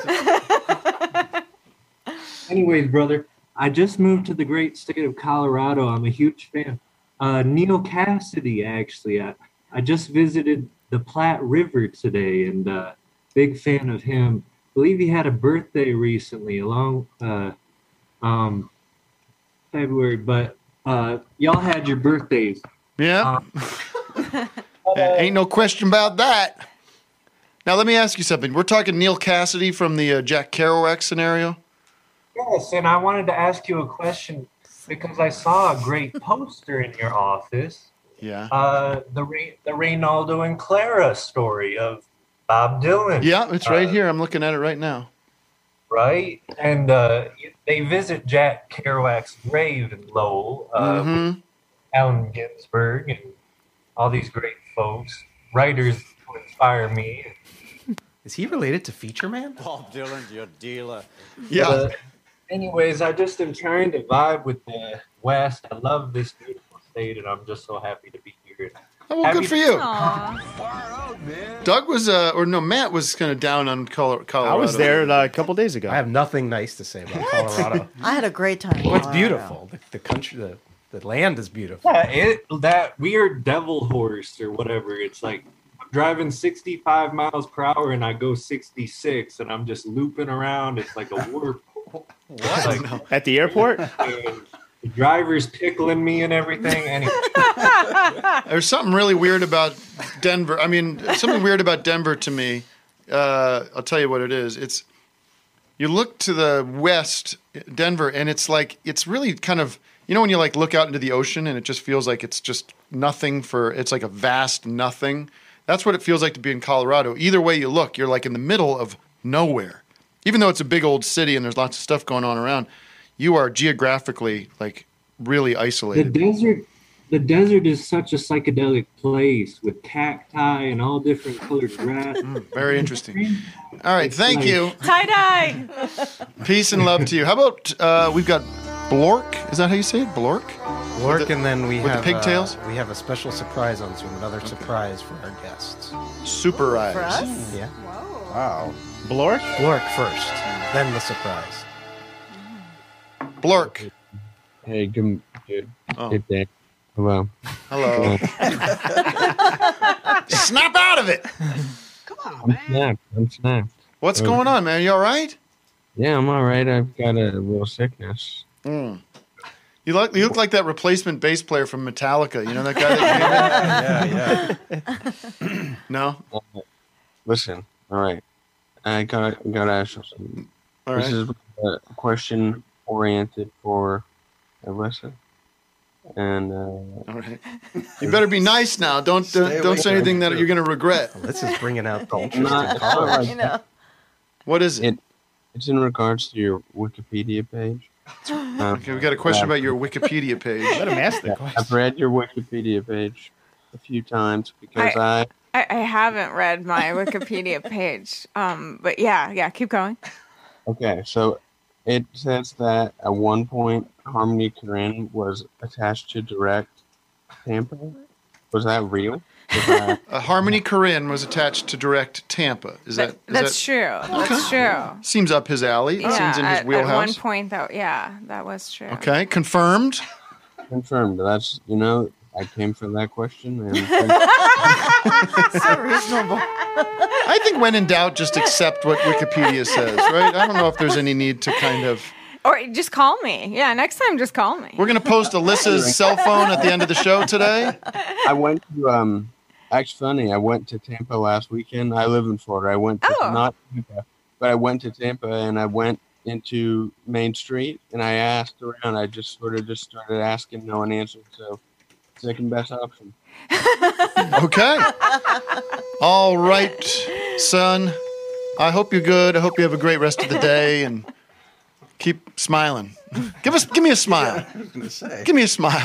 room see. there. Anyways, brother, I just moved to the great state of Colorado. I'm a huge fan. Uh, Neil Cassidy, actually. I, I just visited the Platte River today, and uh, big fan of him. Believe he had a birthday recently, along uh, um, February. But uh, y'all had your birthdays. Yeah. Ain't no question about that. Now let me ask you something. We're talking Neil Cassidy from the uh, Jack Kerouac scenario. Yes, and I wanted to ask you a question because I saw a great poster in your office. Yeah. Uh, the Re- the Reynaldo and Clara story of Bob Dylan. Yeah, it's right Uh, here. I'm looking at it right now. Right, and uh, they visit Jack Kerouac's grave in Lowell, uh, Mhm. with Allen Ginsberg and all these great folks, writers who inspire me. Is he related to Feature Man? Bob Dylan's your dealer. Yeah. But anyways, I just am trying to vibe with the West. I love this beautiful state, and I'm just so happy to be here. Oh, well, Happy good for you. Aw. Doug was, uh, or no, Matt was kind of down on Colo- Colorado. I was there uh, a couple days ago. I have nothing nice to say about Colorado. I had a great time. in Well, it's Colorado. beautiful. The, the country, the, the land is beautiful. Yeah, it that weird devil horse or whatever. It's like I'm driving sixty-five miles per hour and I go sixty-six, and I'm just looping around. It's like a warp. What? Like, At the airport? and the driver's tickling me and everything. Anyway, There's something really weird about Denver. I mean, something weird about Denver to me. Uh, I'll tell you what it is. It's you look to the west, Denver, and it's like it's really kind of you know when you like look out into the ocean and it just feels like it's just nothing for. It's like a vast nothing. That's what it feels like to be in Colorado. Either way you look, you're like in the middle of nowhere. Even though it's a big old city and there's lots of stuff going on around, you are geographically like really The isolated. desert, the desert is such a psychedelic place with cacti and all different colored grass. Very interesting. All right, thank like- you. Tie dye. Peace and love to you. How about uh, we've got Blork? Is that how you say it? Blork? Lork, With the- and then we with have the pigtails. Uh, we have a special surprise on Zoom. Another surprise for our guests. Super eyes. For us? Yeah. Wow. Blork? Blork first, then the surprise. Blork. Hey, good, good, Oh. good day. Hello. Hello. Snap out of it. I'm snapped. I'm snapped. What's Uh, going on, man? You all right? Yeah, I'm all right. I've got a little sickness. Mm. You look, you look like that replacement bass player from Metallica. You know that guy that came in? Yeah, yeah. No? Uh, listen, all right. I got got to ask you something. All this right. is a question oriented for Alyssa. And uh, All right. You better be nice now. Don't Stay don't, away don't say from anything it, that too. you're going to regret. This is bringing out the I'm interesting not- callers. You know. What is it? it it's in regards to your Wikipedia page. Um, Okay, we got a question yeah. about your Wikipedia page. Let him ask the Yeah, question. I've read your Wikipedia page a few times because I, I, I haven't read my Wikipedia page. Um, but yeah, yeah, keep going. okay, so it says that at one point Harmony Korine was attached to Direct Tampa. Was that real? Was that, Uh, Harmony Korine was attached to Direct Tampa. Is that? Is That's that true. That's true. seems up his alley? Yeah, Seems in his at, at one wheelhouse. point, that yeah, that was true. Okay, confirmed. confirmed. That's you know I came for that question. And So reasonable. I think when in doubt, just accept what Wikipedia says, right? I don't know if there's any need to kind of. Or just call me. Yeah, next time, just call me. We're going to post Alyssa's cell phone at the end of the show today. I went to um. Actually, funny. I went to Tampa last weekend. I live in Florida. I went to Oh. not Tampa, but I went to Tampa and I went into Main Street and I asked around. I just sort of just started asking. No one answered. So second best option. Okay. All right, son. I hope you're good. I hope you have a great rest of the day and keep smiling. Give us, give me a smile. I was going to say. Give me a smile.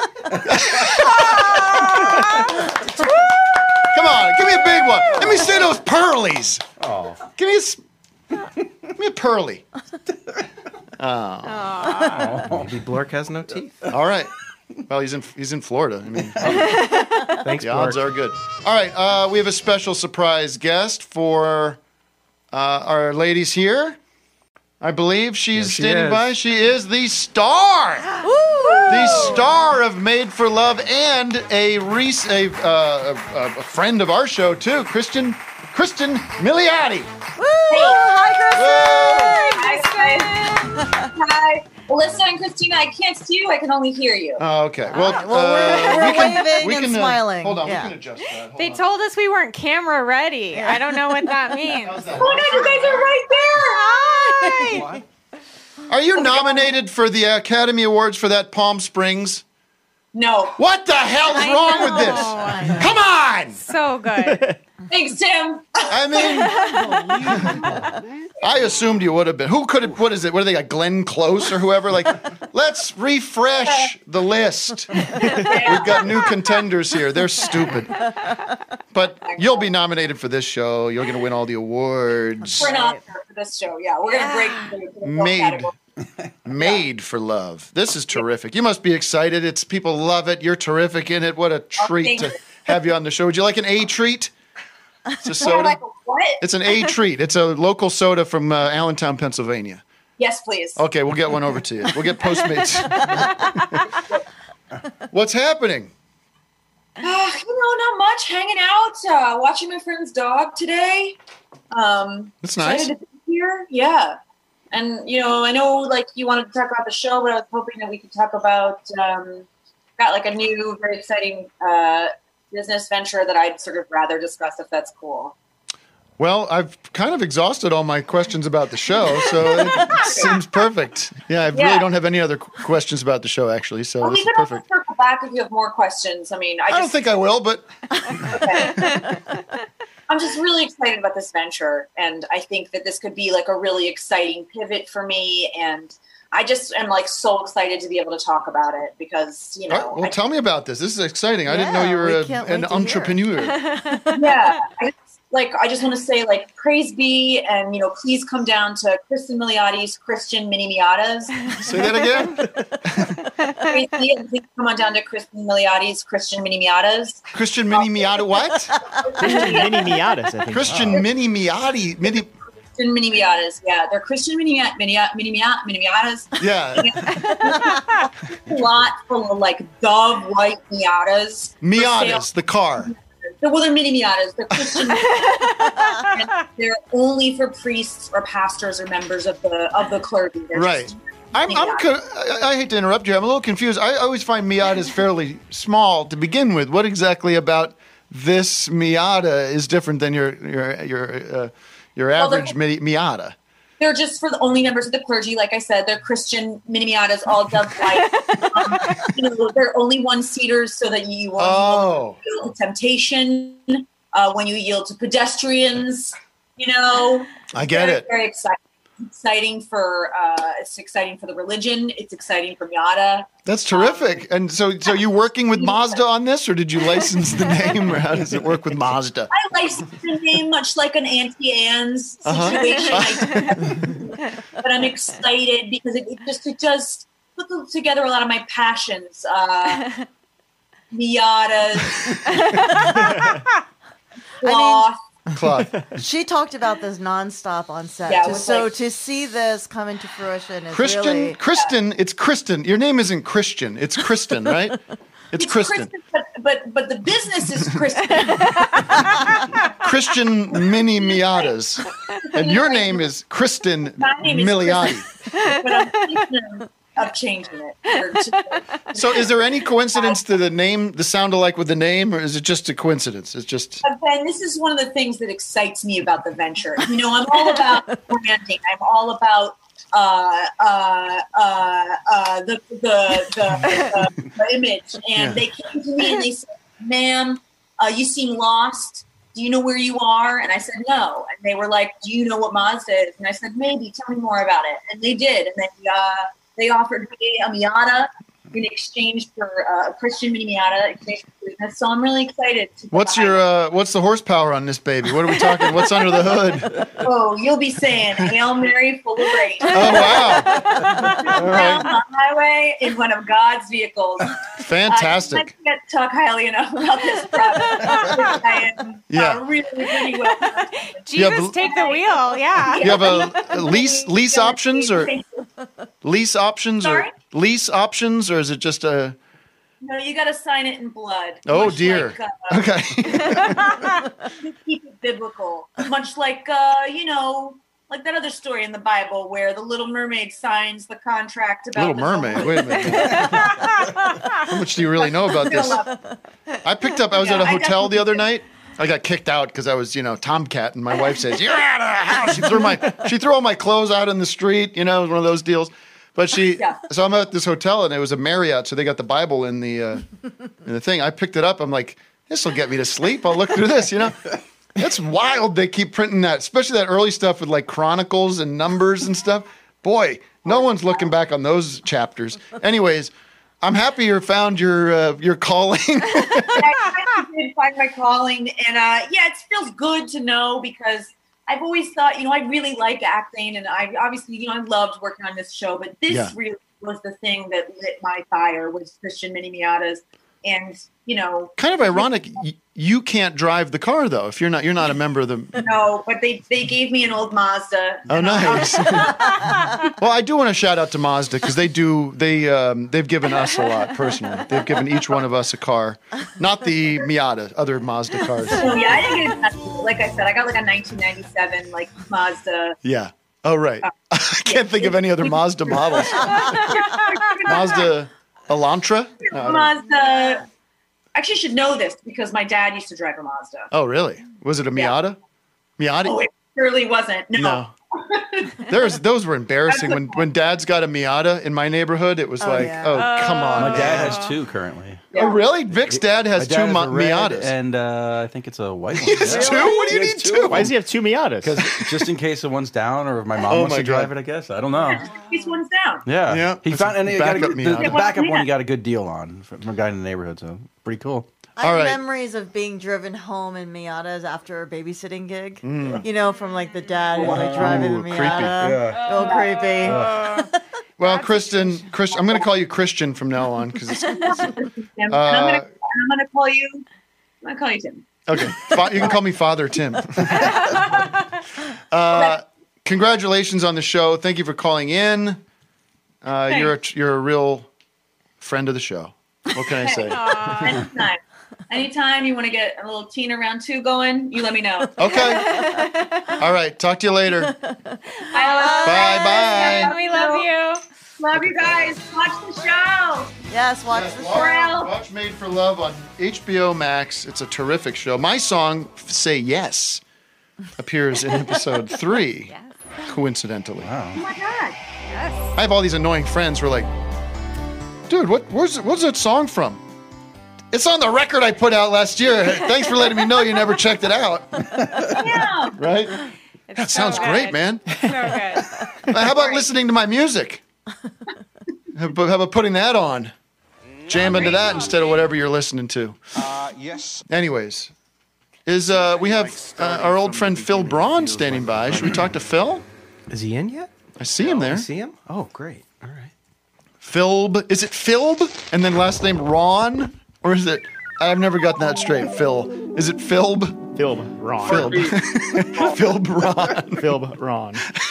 Come on, give me a big one. Let me see those pearlies. Oh. Give me a, s- give me a pearly. Oh. Maybe Blork has no teeth. All right. Well, he's in he's in Florida. I mean, Thanks, the odds Blork. are good. All right, uh, we have a special surprise guest for uh, our ladies here. I believe she's There she standing is. by. She is the star, the star of Made for Love, and a rec- a, uh, a, a friend of our show too, Kristen Kristen Milioti. Hi, Kristen. Hi, Alyssa and Christina. I can't see you. I can only hear you. Oh, okay. Well, Well, we're- uh, we're we can, waving we and can, uh, smiling. hold on, Yeah. we can adjust that. Hold They on. told us we weren't camera ready. I don't know what that means. Oh my God, you guys are right there. Hi. Are you nominated for the Academy Awards for that Palm Springs? No. What the hell's I wrong know. with this? Come on! So good. Thanks, Tim. I mean, I assumed you would have been. Who could have? What is it? What are they got? Glenn Close or whoever? Like, let's refresh the list. We've got new contenders here. They're stupid. But you'll be nominated for this show. You're going to win all the awards. We're not here for this show. Yeah, we're gonna break through to the film Made. category. Made for Love. This is terrific. You must be excited. It's people love it. You're terrific in it. What a treat thank to you. have you on the show. Would you like an A treat? It's a What, soda. like a what? It's an A treat. It's a local soda from uh, Allentown, Pennsylvania. Yes, please. Okay, we'll get one over to you. We'll get Postmates. What's happening? Uh, you know, not much. Hanging out, uh, watching my friend's dog today. Um, That's nice. excited to be here. Yeah. And, you know, I know, like, you wanted to talk about the show, but I was hoping that we could talk about, um, got, like, a new, very exciting uh, business venture that I'd sort of rather discuss if that's cool. Well, I've kind of exhausted all my questions about the show, so it seems perfect. Yeah, I Yeah. really don't have any other qu- questions about the show, actually, so Well, this we is could also perfect. circle back if you have more questions. I mean, I, I just, don't think I will, but I'm just really excited about this venture, and I think that this could be like a really exciting pivot for me. And I just am like so excited to be able to talk about it because you All know. right, well, I- tell me about this. This is exciting. I didn't know Yeah, you were we a, can't an wait to hear. entrepreneur. yeah, I, like I just want to say like praise be, and you know, please come down to Kristen Miliotti's Christian Mini Miatas. Say that again. Praise be, and please come on down to Kristen Miliotti's Christian Mini Miatas. Christian Mini Miata, what? Christian Mini Miatas, I think. Christian Mini Miati, Mini. Christian Mini Miatas, yeah, they're Christian Mini Mini Mini Mini Mini Miatas. Yeah. A lot full of like Dove white Miatas. for sale. Miatas, the car. They're, well, they're mini Miatas. They're Christian. And they're only for priests or pastors or members of the of the clergy. They're Right. just I'm, mini I'm Miatas. co- I, I hate to interrupt you. I'm a little confused. I always find Miatas fairly small to begin with. What exactly about this Miata is different than your your your uh, your Well, they're- average mini Miata? They're just for the only members of the clergy. Like I said, they're Christian mini Miatas, all Dove white. um, you know, they're only one seaters, so that you won't Oh. yield to temptation. Uh, when you yield to pedestrians, you know. I get very, it. Very exciting. Exciting for uh, it's exciting for the religion. It's exciting for Miata. That's terrific. And so, so you working with Mazda on this, or did you license the name, or how does it work with Mazda? I licensed the name much like an Auntie Anne's Uh-huh. situation, I- but I'm excited because it, it just it does put together a lot of my passions. Uh, Miatas, cloth. Cloth. She talked about this nonstop on set. Yeah, it To- was so like- to see this come into fruition is Christian, really Kristen, it's Kristen. Your name isn't Christian. It's Kristen, right? It's, It's Kristen. Kristen, but, but but the business is Kristen. Christian Mini Miatas. And your name is Kristen My name is Milioti. but I'm thinking of changing it. Or to- So is there any coincidence to the name, the sound alike with the name, or is it just a coincidence? It's just Ben, this is one of the things that excites me about the venture. You know, I'm all about branding. I'm all about uh, uh, uh, uh, the, the, the, the, the image. And Yeah. they came to me and they said, ma'am, uh, you seem lost. Do you know where you are? And I said, no. And they were like, do you know what Mazda is? And I said, maybe. Tell me more about it. And they did. And they, uh, they offered me a Miata in exchange for uh, a Christian Mini Miata. in exchange for business. So I'm really excited. To what's your uh, what's the horsepower on this baby? What are we talking? What's under the hood? Oh, you'll be saying Hail Mary full of grace. Oh wow! Down the highway in one of God's vehicles. Fantastic. I can't talk highly enough about this product. I am Yeah. uh, really, really well. You have Jesus, a- take the wheel. Yeah. You have a lease lease options or lease options or Sorry? lease options, or is it just a? No, you got to sign it in blood. Oh Much dear. Like, uh, Okay. keep it biblical. Much like, uh, you know, like that other story in the Bible where the Little Mermaid signs the contract about Little the Mermaid. Wait a minute. How much do you really know about this? I picked up. I was Yeah, at a I hotel the definitely other night. I got kicked out because I was, you know, Tomcat, and my wife says, "You're out of the house." She threw my, she threw all my clothes out in the street. You know, it was one of those deals. But she, Yeah. so I'm at this hotel, and it was a Marriott, so they got the Bible in the, uh, in the thing. I picked it up. I'm like, this will get me to sleep. I'll look through this. You know, that's wild. They keep printing that, especially that early stuff with like chronicles and numbers and stuff. Boy, no one's looking back on those chapters. Anyways, I'm happy you found your uh, your calling. I did find my calling, and uh, yeah, it feels good to know because I've always thought, you know, I really like acting, and I obviously, you know, I loved working on this show, but this Yeah. really was the thing that lit my fire was Christian Mini Miatas, and you know, Kind of ironic. y- You can't drive the car though. If you're not, you're not a member of the. no, but they they gave me an old Mazda. Oh, nice. Well, I do want to shout out to Mazda because they do they um, they've given us a lot personally. They've given each one of us a car, not the Miata, other Mazda cars. So yeah, I didn't get it. Like I said, I got like a nineteen ninety-seven like Mazda. Yeah. Oh right. I can't think of any other Mazda models. Mazda Elantra. No, I don't- Mazda. Actually, I should know this because my dad used to drive a Mazda. Oh really? Was it a Miata? Miata? Oh, it surely wasn't. No. No. There's those were embarrassing when when Dad's got a Miata in my neighborhood. It was Oh, like, yeah. oh come on, My dad man. has two currently. Oh really? Vic's dad has My dad two has Mi- a red Miatas. and uh, I think it's a white one. He has two? What do you He has need two? Why does he have two Miatas? Because just in case the one's down, or if my mom Oh wants my to drive God. it, I guess. I don't know. These ones down. Yeah, Yeah, He that's found a and he got a backup good, the, the Miata. backup one. He got a good deal on from a guy in the neighborhood. So pretty cool. I have All right. memories of being driven home in Miatas after a babysitting gig. Mm. You know, from like the dad who's like driving the Ooh, Miata. creepy. Yeah. Real creepy. Well, Kristen, Chris, I'm going to call you Christian from now on because it's I'm, Uh, I'm gonna, I'm gonna call you. I'm gonna call you Tim. okay. Fa- You can call me Father Tim. uh, congratulations on the show. Thank you for calling in. Uh, you're a, you're a real friend of the show. What can I say? Anytime. Anytime you want to get a little teen around two going, you let me know. Okay. All right. Talk to you later. Bye. Bye bye. We love you. Love you guys. Watch the show. Yes, watch Yes, the watch, show. watch Made for Love on H B O Max. It's a terrific show. My song "Say Yes" appears in episode three, coincidentally. Oh my god. I have all these annoying friends who are like, "Dude, what? Where's what's that song from?" It's on the record I put out last year. Thanks for letting me know you never checked it out. Yeah. Right? It's That so sounds great, good. man. So good. How about listening to my music? How about how about putting that on? Jam into that instead of whatever you're listening to. Uh, yes. Anyways, is uh, we have uh, our old friend Phil Braun standing by. Should we talk to Phil? Is he in yet? I see him there. You see him? Oh, great. All right. Philb. Is it Philb? And then last name Ron? Or is it? I've never gotten that straight. Phil. Is it Philb? Philb Ron. Philb. Philb Ron. Philb Ron.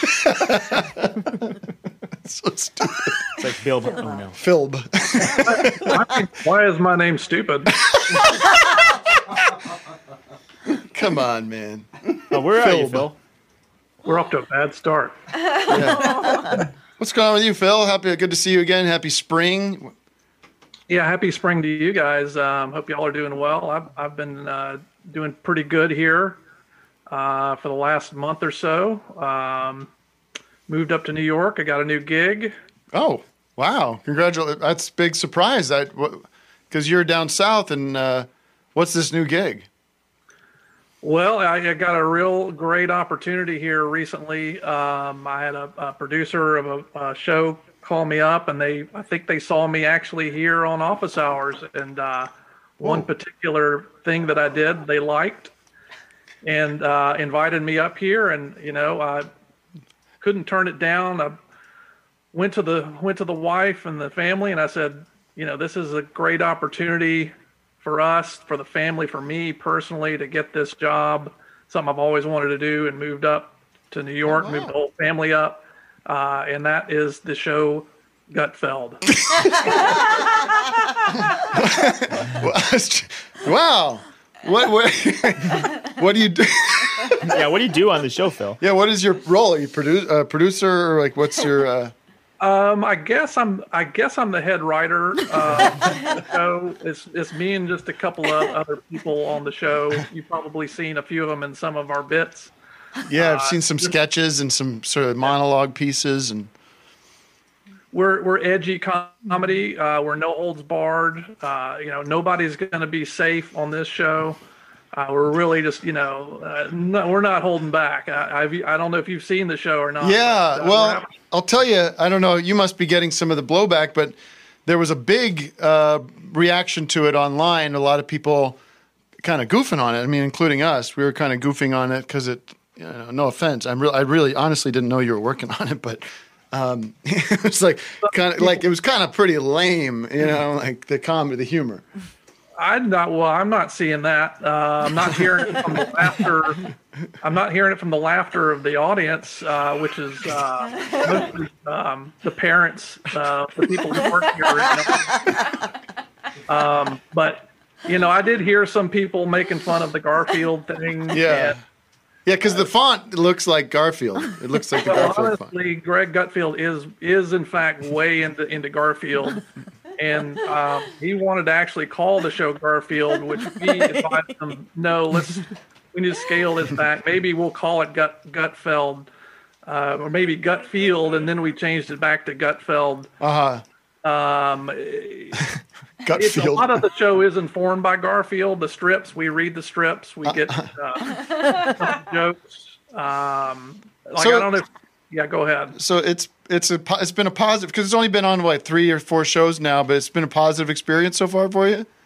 So stupid. It's like Philb. Oh no. Philb. Why is my name stupid? Come on, man. Oh, where are you, Philb. Phil? We're off to a bad start. Yeah. What's going on with you, Phil? Happy, good to see you again. Happy spring. Yeah, happy spring to you guys. Um, hope y'all are doing well. I've, I've been uh, doing pretty good here uh, for the last month or so. Um, moved up to New York. I got a new gig. Oh, wow. Congratulations. That's a big surprise. That because you're down south, and uh, what's this new gig? Well, I, I got a real great opportunity here recently. Um, I had a, a producer of a, a show call me up, and they I think they saw me actually here on office hours, and uh, one particular thing that I did they liked, and uh, invited me up here, and you know I couldn't turn it down. I went to the went to the wife and the family, and I said, you know, this is a great opportunity for us, for the family, for me personally, to get this job, something I've always wanted to do, and moved up to New York, Oh, wow. moved the whole family up. Uh, and that is the show Gutfeld. Wow. What what, what do you do? Yeah, what do you do on the show, Phil? Yeah, what is your role? Are you produ- uh, producer or like what's your uh... Um, I guess I'm. I guess I'm the head writer. Uh, of the show. It's it's me and just a couple of other people on the show. You've probably seen a few of them in some of our bits. Yeah, I've Uh, seen some sketches and some sort of monologue pieces and We're we're edgy comedy. Uh, we're no holds barred. Uh, you know, nobody's going to be safe on this show. Uh, we're really just, you know, uh, no, we're not holding back. I, I've, I don't know if you've seen the show or not. yeah, but, uh, we're well, having- I'll tell you, I don't know, you must be getting some of the blowback, but there was a big uh, reaction to it online. A lot of people kind of goofing on it. I mean, including us. We were kind of goofing on it because it, you know, no offense. I'm real, I really honestly didn't know you were working on it, but um, it was like kind of like it was kind of pretty lame, you know, like the comedy, the humor. I'm not. Well, I'm not seeing that. Uh, I'm not hearing it from the laughter. I'm not hearing it from the laughter of the audience, uh, which is uh, mostly um, the parents, uh, the people who work here. Um, but you know, I did hear some people making fun of the Garfield thing. Yeah. and- Yeah, because the font looks like Garfield. It looks like the Well, Garfield font. honestly, Greg Gutfield is is in fact way into into Garfield, and um, he wanted to actually call the show Garfield, which we advised him, no, let's we need to scale this back. Maybe we'll call it Gut Gutfeld, uh, or maybe Gutfield, and then we changed it back to Gutfeld. Uh huh. Um, it's, a Gutfield. lot of the show is informed by Garfield. The strips, we read the strips, we get uh, jokes. Um, like So- I don't know. If, yeah, go ahead. So it's it's a po- it's been a positive because it's only been on what three or four shows now, but it's been a positive experience so far for you.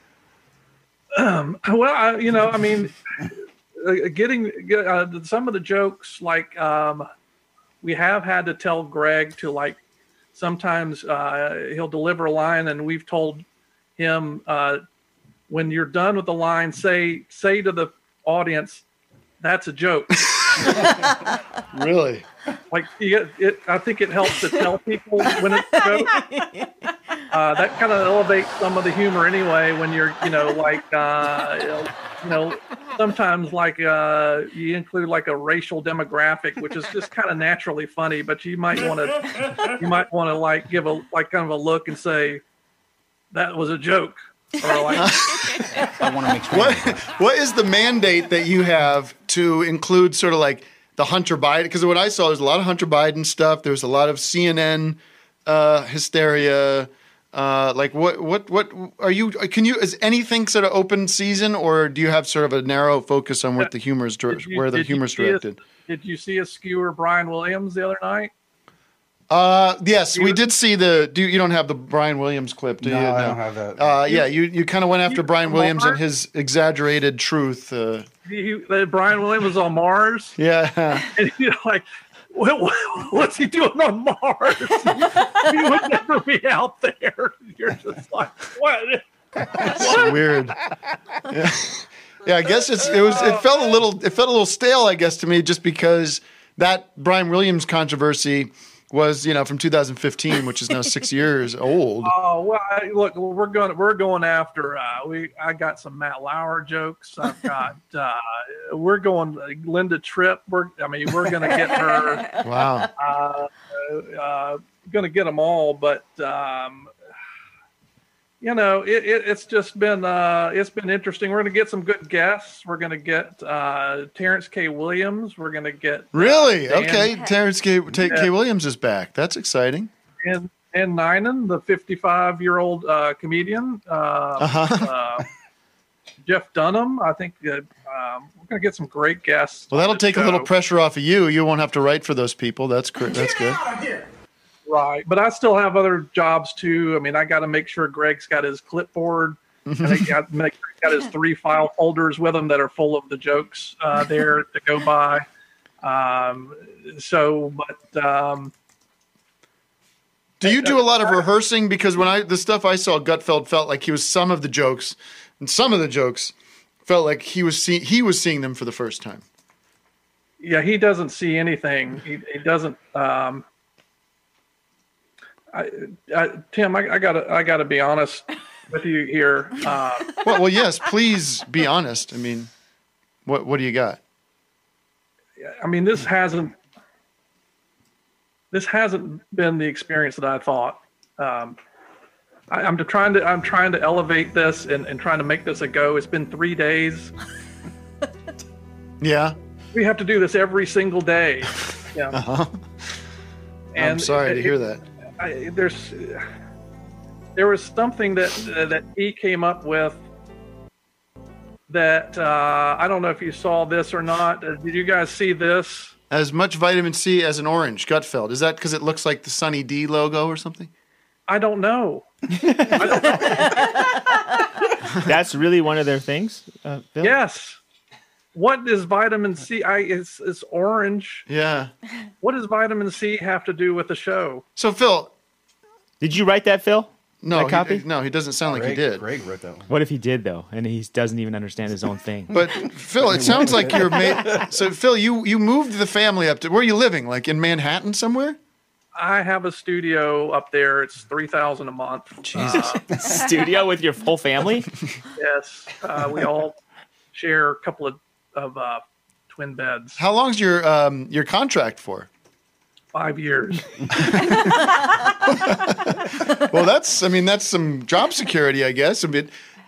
Um, well, I, you know, I mean, uh, getting get, uh, some of the jokes, like um, we have had to tell Greg to like sometimes uh, he'll deliver a line, and we've told him uh, when you're done with the line, say say to the audience, "That's a joke." Really? Like it, it, I think it helps to tell people when it's a joke. Uh, that kind of elevates some of the humor anyway. When you're, you know, like, uh, you know, sometimes like uh, you include like a racial demographic, which is just kind of naturally funny. But you might want to, you might want to like give a like kind of a look and say, "That was a joke." Or like, I want to make sure. What what is the mandate that you have to include sort of like the Hunter Biden? Because what I saw, there's a lot of Hunter Biden stuff. There's a lot of C N N uh, hysteria. Uh, like what what what are you? Can you is anything sort of open season, or do you have sort of a narrow focus on what the humor is dir- you- where the did you humor is see us- directed? Did you see us skewer Brian Williams the other night? Uh, yes, we did see the. Do you don't have the Brian Williams clip? Do No, you? I don't have that. Uh, yeah, you you kind of went after You- Brian Williams and Mars? his exaggerated truth. Uh, He, that Brian Williams was on Mars. yeah. And you're like, what, what, what's he doing on Mars? He would never be out there. You're just like, what? It's weird. Yeah. yeah, I guess it's it was it felt a little it felt a little stale, I guess, to me, just because that Brian Williams controversy was, you know, from two thousand fifteen, which is now six years old. Oh well, I, look, we're going we're going after. Uh, we I got some Matt Lauer jokes. I've got uh, we're going uh, Linda Tripp. We're I mean we're going to get her. Wow. Uh, uh, going to get them all, but um, you know it, it, it's just been uh, it's been interesting. We're going to get some good guests. We're going to get uh, Terrence K. Williams. We're going to get Really? Dan- Okay. Terrence K. T- Yeah. K. Williams is back. That's exciting. and and Ninan, the fifty-five-year-old uh, comedian. Uh, Uh-huh. uh, Jeff Dunham. I think uh, um, we're going to get some great guests. Well, that'll on the take a little show. pressure off of you. You won't have to write for those people. That's cr- that's good. Right, but I still have other jobs too. I mean, I got to make sure Greg's got his clipboard, and I got to make sure he's got his three file folders with him that are full of the jokes uh, there to go by. Um, so, but um, Do you do a lot of rehearsing? Because when I the stuff I saw, Gutfeld felt like he was some of the jokes, and some of the jokes felt like he was see, he was seeing them for the first time. yeah, he doesn't see anything. He, he doesn't. Um, I, I, Tim, I, I gotta, I gotta be honest with you here. Uh, Well, well, yes, please be honest. I mean, what what do you got? I mean, this hasn't this hasn't been the experience that I thought. Um, I, I'm trying to I'm trying to elevate this and, and trying to make this a go. It's been three days. Yeah. We have to do this every single day. Yeah. Uh-huh. And I'm sorry it- to hear it- that. I, there's there was something that uh, that he came up with that uh, I don't know if you saw this or not. Uh, did you guys see this? As much vitamin C as an orange, Gutfeld. Is that because it looks like the Sunny D logo or something? I don't know. That's really one of their things. Uh, Phil? Yes. What does vitamin C? I it's it's orange. Yeah. What does vitamin C have to do with the show? So Phil, Did you write that, Phil? no, That he, copy? no, he doesn't sound like he Greg, did. Greg wrote that one. What if he did though, and he doesn't even understand his own thing? But Phil, it sounds like you're made. So Phil, you you moved the family up to where are you living? Like in Manhattan somewhere? I have a studio up there. It's three thousand a month. Jesus. Uh, Studio with your whole family? yes, uh, we all share a couple of of uh, twin beds. How long's your um your contract for? Five years. Well, that's I mean that's some job security, I guess. A bit.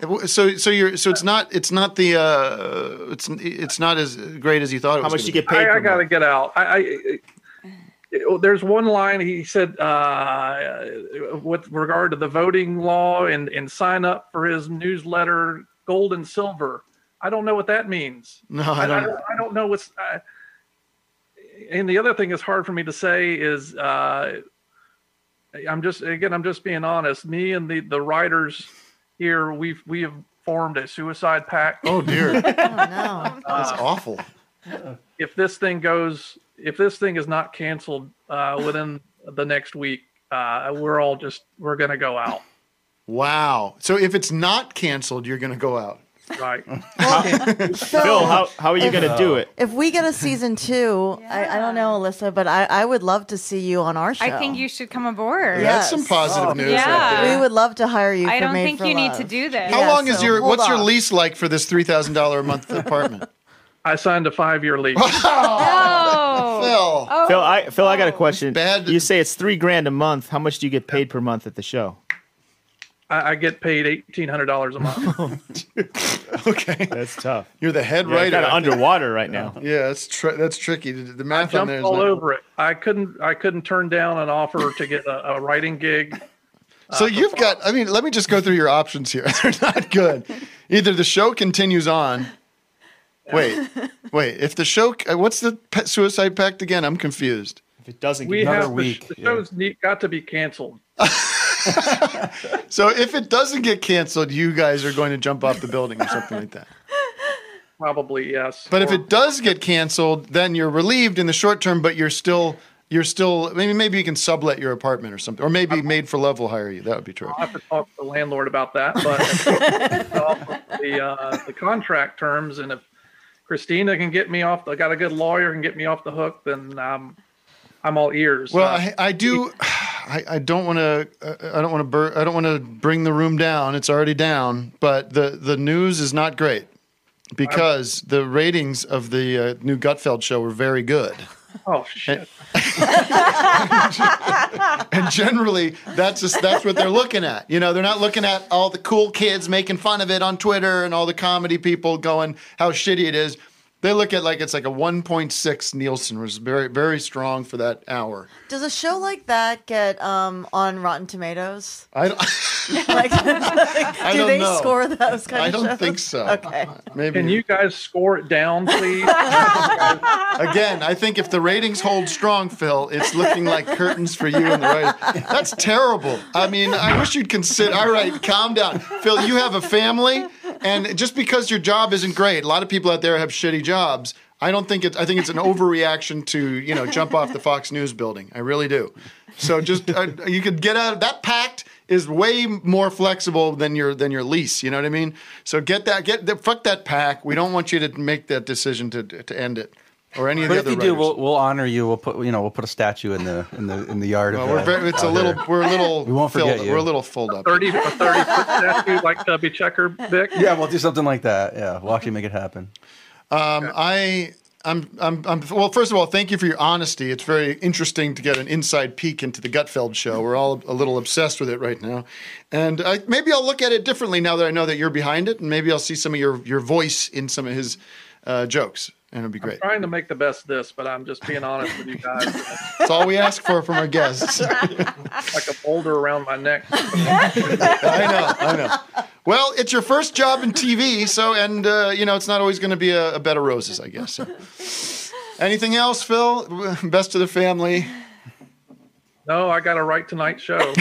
So so you're so it's not it's not the uh, it's it's not as great as you thought it How was. much gonna you be. get paid? I, I per got to month? get out. I, I it- there's one line he said uh, with regard to the voting law and and sign up for his newsletter, gold and silver. I don't know what that means. No, I don't. I don't, I don't know what's. Uh, and the other thing that's hard for me to say is, uh, I'm just again, I'm just being honest. Me and the the writers here, we've we have formed a suicide pact. Oh dear. Oh no. That's awful. If this thing goes, if this thing is not canceled uh, within the next week, uh, we're all just we're gonna go out. Wow. So if it's not canceled, you're going to go out. Right. Phil, how how are you If- going to do it? If we get a season two, I, I don't know, Alyssa, but I, I would love to see you on our show. I think you should come aboard. That's some positive news. Yeah. Right there. We would love to hire you. I for don't Made think for you need Love. to do this. How Yeah, long is so your hold what's your on. lease like for this three thousand dollar a month apartment? I signed a five-year lease. Oh. Phil. Oh. Phil, I Phil, I got a question. Bad. You say it's three grand a month. How much do you get paid per month at the show? I, I get paid eighteen hundred dollars a month. Okay. That's tough. You're the head Yeah, writer. kind of I think. underwater right now. Yeah, that's tr- that's tricky. The, the I math on there jumped is all not- over it. I couldn't. I couldn't turn down an offer to get a, a writing gig. So you've got, I mean, let me just go through your options here. They're not good. Either the show continues on. Wait, wait. If the show, uh, what's the pe- suicide pact again? I'm confused. If it doesn't, We Another have the, week, the yeah. show's need, got to be canceled. So if it doesn't get canceled, you guys are going to jump off the building or something like that. Probably yes. But if Or- it does get canceled, then you're relieved in the short term, but you're still, you're still, maybe, maybe you can sublet your apartment or something, or maybe Made for Love will hire you. That would be true. I'll have to talk to the landlord about that. But off of the uh, the contract terms, and if Christina can get me off, I got a good lawyer can get me off the hook, then um, I'm all ears. Well, Uh, I, I do. I, I don't want to. I don't want to. Bur- I don't want to bring the room down. It's already down. But the the news is not great because the ratings of the uh, new Gutfeld show were very good. oh shit. And generally, that's just that's what they're looking at. You know, they're not looking at all the cool kids making fun of it on Twitter and all the comedy people going how shitty it is. They look at like it's like a one point six Nielsen, which is very very strong for that hour. Does a show like that get um, on Rotten Tomatoes? I don't, Like, do don't they know. score those kind I of don't shows? think so. Okay. Maybe. Can you guys score it down, please? Again, I think if the ratings hold strong, Phil, it's looking like curtains for you and the writer. That's terrible. I mean, I wish you'd consider. All right, calm down, Phil. You have a family, and just because your job isn't great, a lot of people out there have shitty jobs. I don't think it's. I think it's an overreaction to you know jump off the Fox News building. I really do. So just uh, you could get out of that pact. Is way more flexible than your than your lease. You know what I mean? So get that get the, fuck that pack. We don't want you to make that decision to to end it or any of But the if other you do, writers. we'll, we'll honor you. We'll put you know we'll put a statue in the in the in the yard. Well, of, we're uh, very, it's a out little here. we're a little We won't filled, forget you. we're a little filled up. thirty, a thirty foot statue like Tubby Checker, Vic. Yeah, we'll do something like that. Yeah, we'll actually make it happen. Um, I. I'm, I'm, I'm, well, first of all, thank you for your honesty. It's very interesting to get an inside peek into the Gutfeld show. We're all a little obsessed with it right now. And I, maybe I'll look at it differently now that I know that you're behind it. And maybe I'll see some of your, your voice in some of his uh, jokes. And it'll be great. Trying to make the best of this, but I'm just being honest with you guys. That's all we ask for from our guests. Like a boulder around my neck. I know, I know. Well, it's your first job in T V, so, and, uh, you know, it's not always going to be a, a bed of roses, I guess. So. Anything else, Phil? Best to the family. No, I got a Right Tonight show.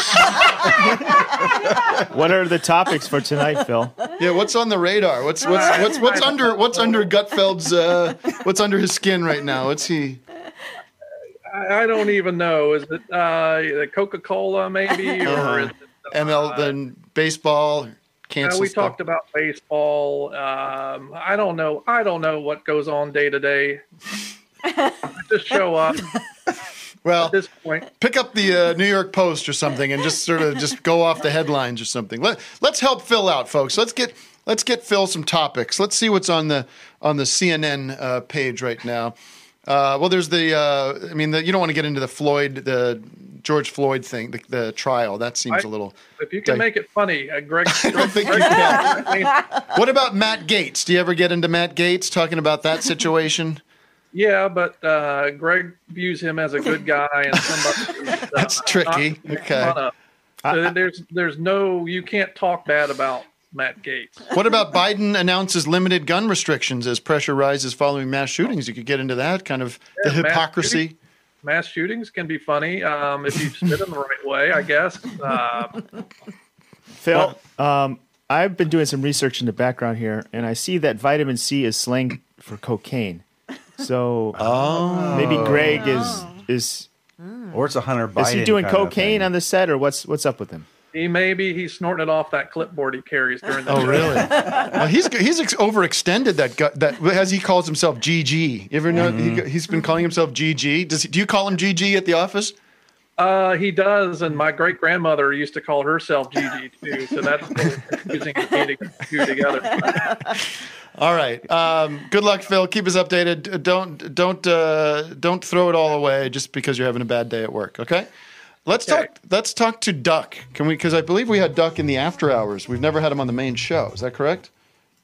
What are the topics for tonight, Phil? Yeah, what's on the radar? What's what's what's what's under what's under Gutfeld's uh, what's under his skin right now? What's he? I, I don't even know. Is it uh, Coca-Cola maybe, or Uh-huh. is it M L then baseball Uh, cancel we stuff? talked about baseball. Um, I don't know. I don't know what goes on day to day. Just show up. Well, at this point, pick up the uh, New York Post or something and just sort of just go off the headlines or something. Let Let's help Phil out, folks. Let's get let's get Phil some topics. Let's see what's on the on the C N N uh, page right now. Uh, well, there's the. Uh, I mean, the, you don't want to get into the Floyd, the George Floyd thing, the, the trial. That seems I- a little. If you can Di- make it funny, uh, Greg. I don't think you can. What about Matt Gaetz? Do you ever get into Matt Gaetz talking about that situation? Yeah, but uh, Greg views him as a good guy and somebody. who's, uh, That's tricky. not- Okay. not a- uh, there's there's no you can't talk bad about Matt Gaetz. What about Biden announces limited gun restrictions as pressure rises following mass shootings? You could get into that kind of the Yeah, mass hypocrisy. shooting- Mass shootings can be funny um, if you spit them the right way, I guess. Uh, Phil, um, I've been doing some research in the background here, and I see that vitamin C is slang for cocaine. So oh. maybe Greg is is or it's a Hunter Biden. Is he doing kind of cocaine thing. on the set, or what's what's up with him? he maybe he's snorting it off that clipboard he carries during the Oh, show. really? Well, he's he's ex- overextended that gu- that as he calls himself G G. You ever know Mhm. he, he's been calling himself G G? Does he, do you call him G G at the office? Uh, he does, and my great grandmother used to call herself Gigi too, so that's confusing to me to get the two together. All right. Um, good luck, Phil. Keep us updated. Don't don't uh, don't throw it all away just because you're having a bad day at work. Okay. Let's talk. Let's talk to Duck. Can we? Because I believe we had Duck in the after hours. We've never had him on the main show. Is that correct?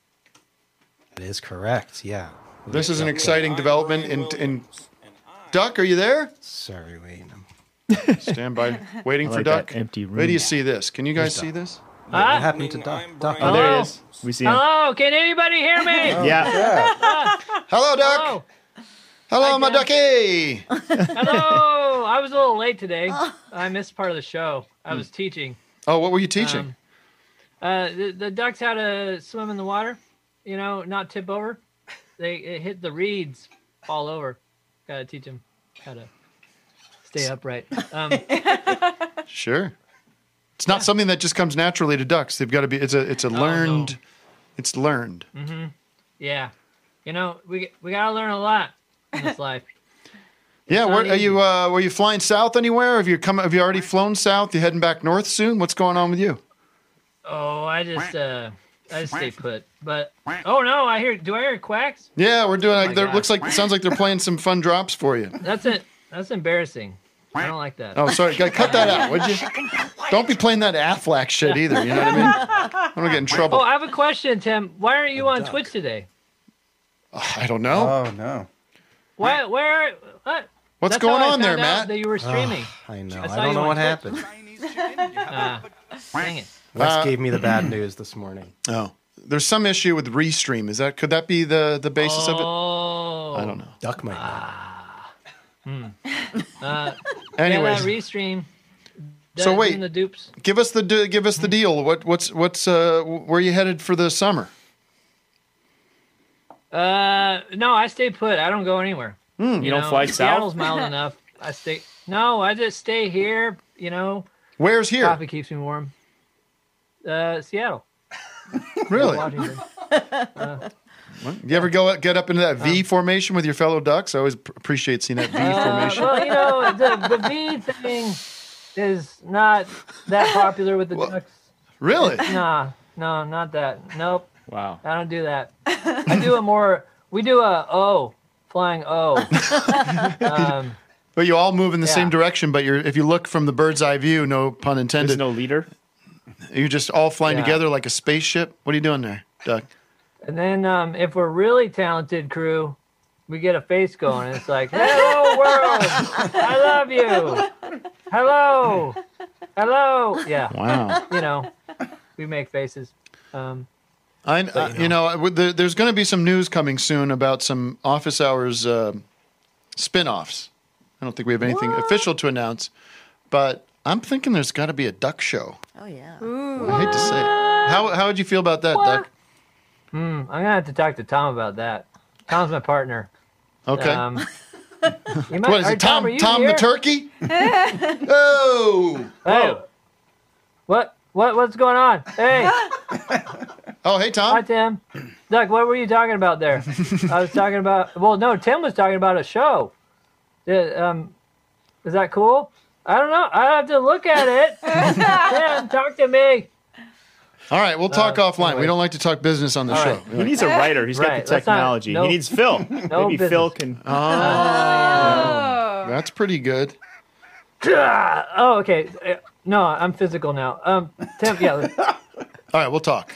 That is correct. Yeah. This is an exciting development. In in Duck, are you there? Sorry, wait. Stand by, waiting I for like Duck. that empty room. Where do you see this? Can you guys Where's see Duck? this? What Huh? happened to Duck? Duck. Oh, there Hello? he is. We see him. Hello, can anybody hear me? Yeah. Hello, Duck. Hello. Hello, my ducky. Hello. I was a little late today. I missed part of the show. I was teaching. Oh, what were you teaching? Um, uh, the, the ducks how to swim in the water, you know, not tip over. They it hit the reeds, fall over. Got to teach them how to stay upright. Um, Sure. It's not something that just comes naturally to ducks. They've got to be. It's a. It's a Oh, learned. no. It's learned. hmm Yeah. You know, we we got to learn a lot in this life. Yeah. not Where, are easy. you? Uh, were you flying south anywhere? Have you come? Have you already flown south? You heading back north soon? What's going on with you? Oh, I just uh, I just stay put. But oh no, I hear. Do I hear quacks? Yeah, we're doing. Oh Like, my there God. looks like. It sounds like they're playing some fun drops for you. That's it. That's embarrassing. I don't like that. Oh, sorry. Gotta cut that out, would you? Don't be playing that Aflac shit either. You know what I mean? I don't get in trouble. Oh, I have a question, Tim. Why aren't you on Twitch today? I don't know. Oh no. Why? Where? What? What's That's going how I on there, found out Matt? That you were streaming. I know. I I, saw don't you know on what Twitch. happened. Ah, dang it. Wes Uh, gave me the bad news this morning. Oh, there's some issue with Restream. Is that could that be the the basis of it? Oh. I don't know. Duck might Hmm. Uh, Anyways. yeah, that restream. So That- wait. doing the dupes. Give us the d- give us the deal. What what's what's uh where are you headed for the summer? Uh, no, I stay put. I don't go anywhere. Hmm. You don't know, fly south? Seattle's mild enough. I stay. No, I just stay here. You know, Where's here? coffee keeps me warm. Uh, Seattle. Really? Washington. Uh, You ever go get up into that V formation with your fellow ducks? I always pr- appreciate seeing that V uh, formation. well, you know, the the V thing is not that popular with the ducks. Really? Nah, no, not that. Nope. Wow. I don't do that. I do a more. We do a O, flying O. um, But you all move in the Yeah. same direction. But you're if you look from the bird's eye view, no pun intended. There's no leader. You're just all flying Yeah. together like a spaceship. What are you doing there, Duck? and then um, if we're really talented crew, we get a face going, and it's like, "Hello world, I love you. Hello, hello." Yeah. Wow. You know, we make faces. Um, I, uh, you know, with the, there's going to be some news coming soon about some office hours uh, spin-offs. I don't think we have anything official to announce, but I'm thinking there's got to be a duck show. Oh yeah. I hate to say it. How how would you feel about that, Duck? hmm, I'm gonna have to talk to Tom about that. Tom's my partner. Okay. Um, you might, What is are- it, Tom? are you Tom the here? turkey? Oh. Hey. What? What? What's going on? Hey. Oh, hey, Tom. Hi, Tim. Doug, what were you talking about there? I was talking about. Well, no, Tim was talking about a show. Yeah, um, is that cool? I don't know. I have to look at it. Tim, talk to me. All right, we'll talk Uh, offline. anyway. We don't like to talk business on the All show. right. We He needs a writer. He's got Right, the let's not- technology. no- he needs Phil. no Maybe business. Phil can. Oh, that's pretty good. Oh, okay. Uh, No, I'm physical now. Um, Tim, yeah. let's- All right, we'll talk.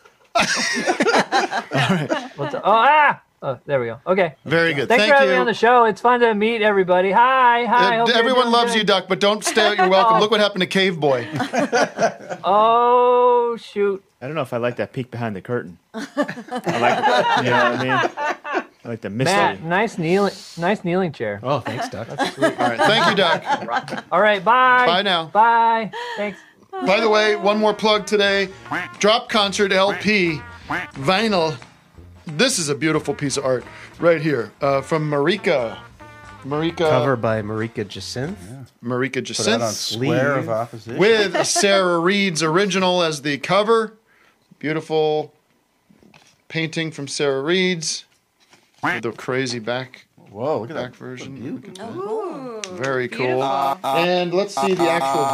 What's oh ah oh there we go. Okay. Very good. Thanks Thank for having you. me on the show. It's fun to meet everybody. Hi, hi. Uh, hope you're everyone doing loves good. you, Duck, but don't stay out. You're welcome. Look what happened to Cave Boy. Oh shoot. I don't know if I like that peek behind the curtain. I like, you know what I mean? I like the mystery. Matt, nice kneeling, nice kneeling chair. Oh, thanks, Duck. That's sweet. All right, thank you, Duck. All right, bye. Bye now. Bye. Thanks. By the way, one more plug today. Drop Concert L P vinyl. This is a beautiful piece of art right here uh, from Marika. Marika. Cover by Marika Jacinth. Marika Put that Jacinth. on Square of Opposition. With Sarah Reed's original as the cover. Beautiful painting from Sarah Reed's. With the crazy back. Whoa, look at back that version. Look at that. Ooh, Very cool. beautiful. And let's see the actual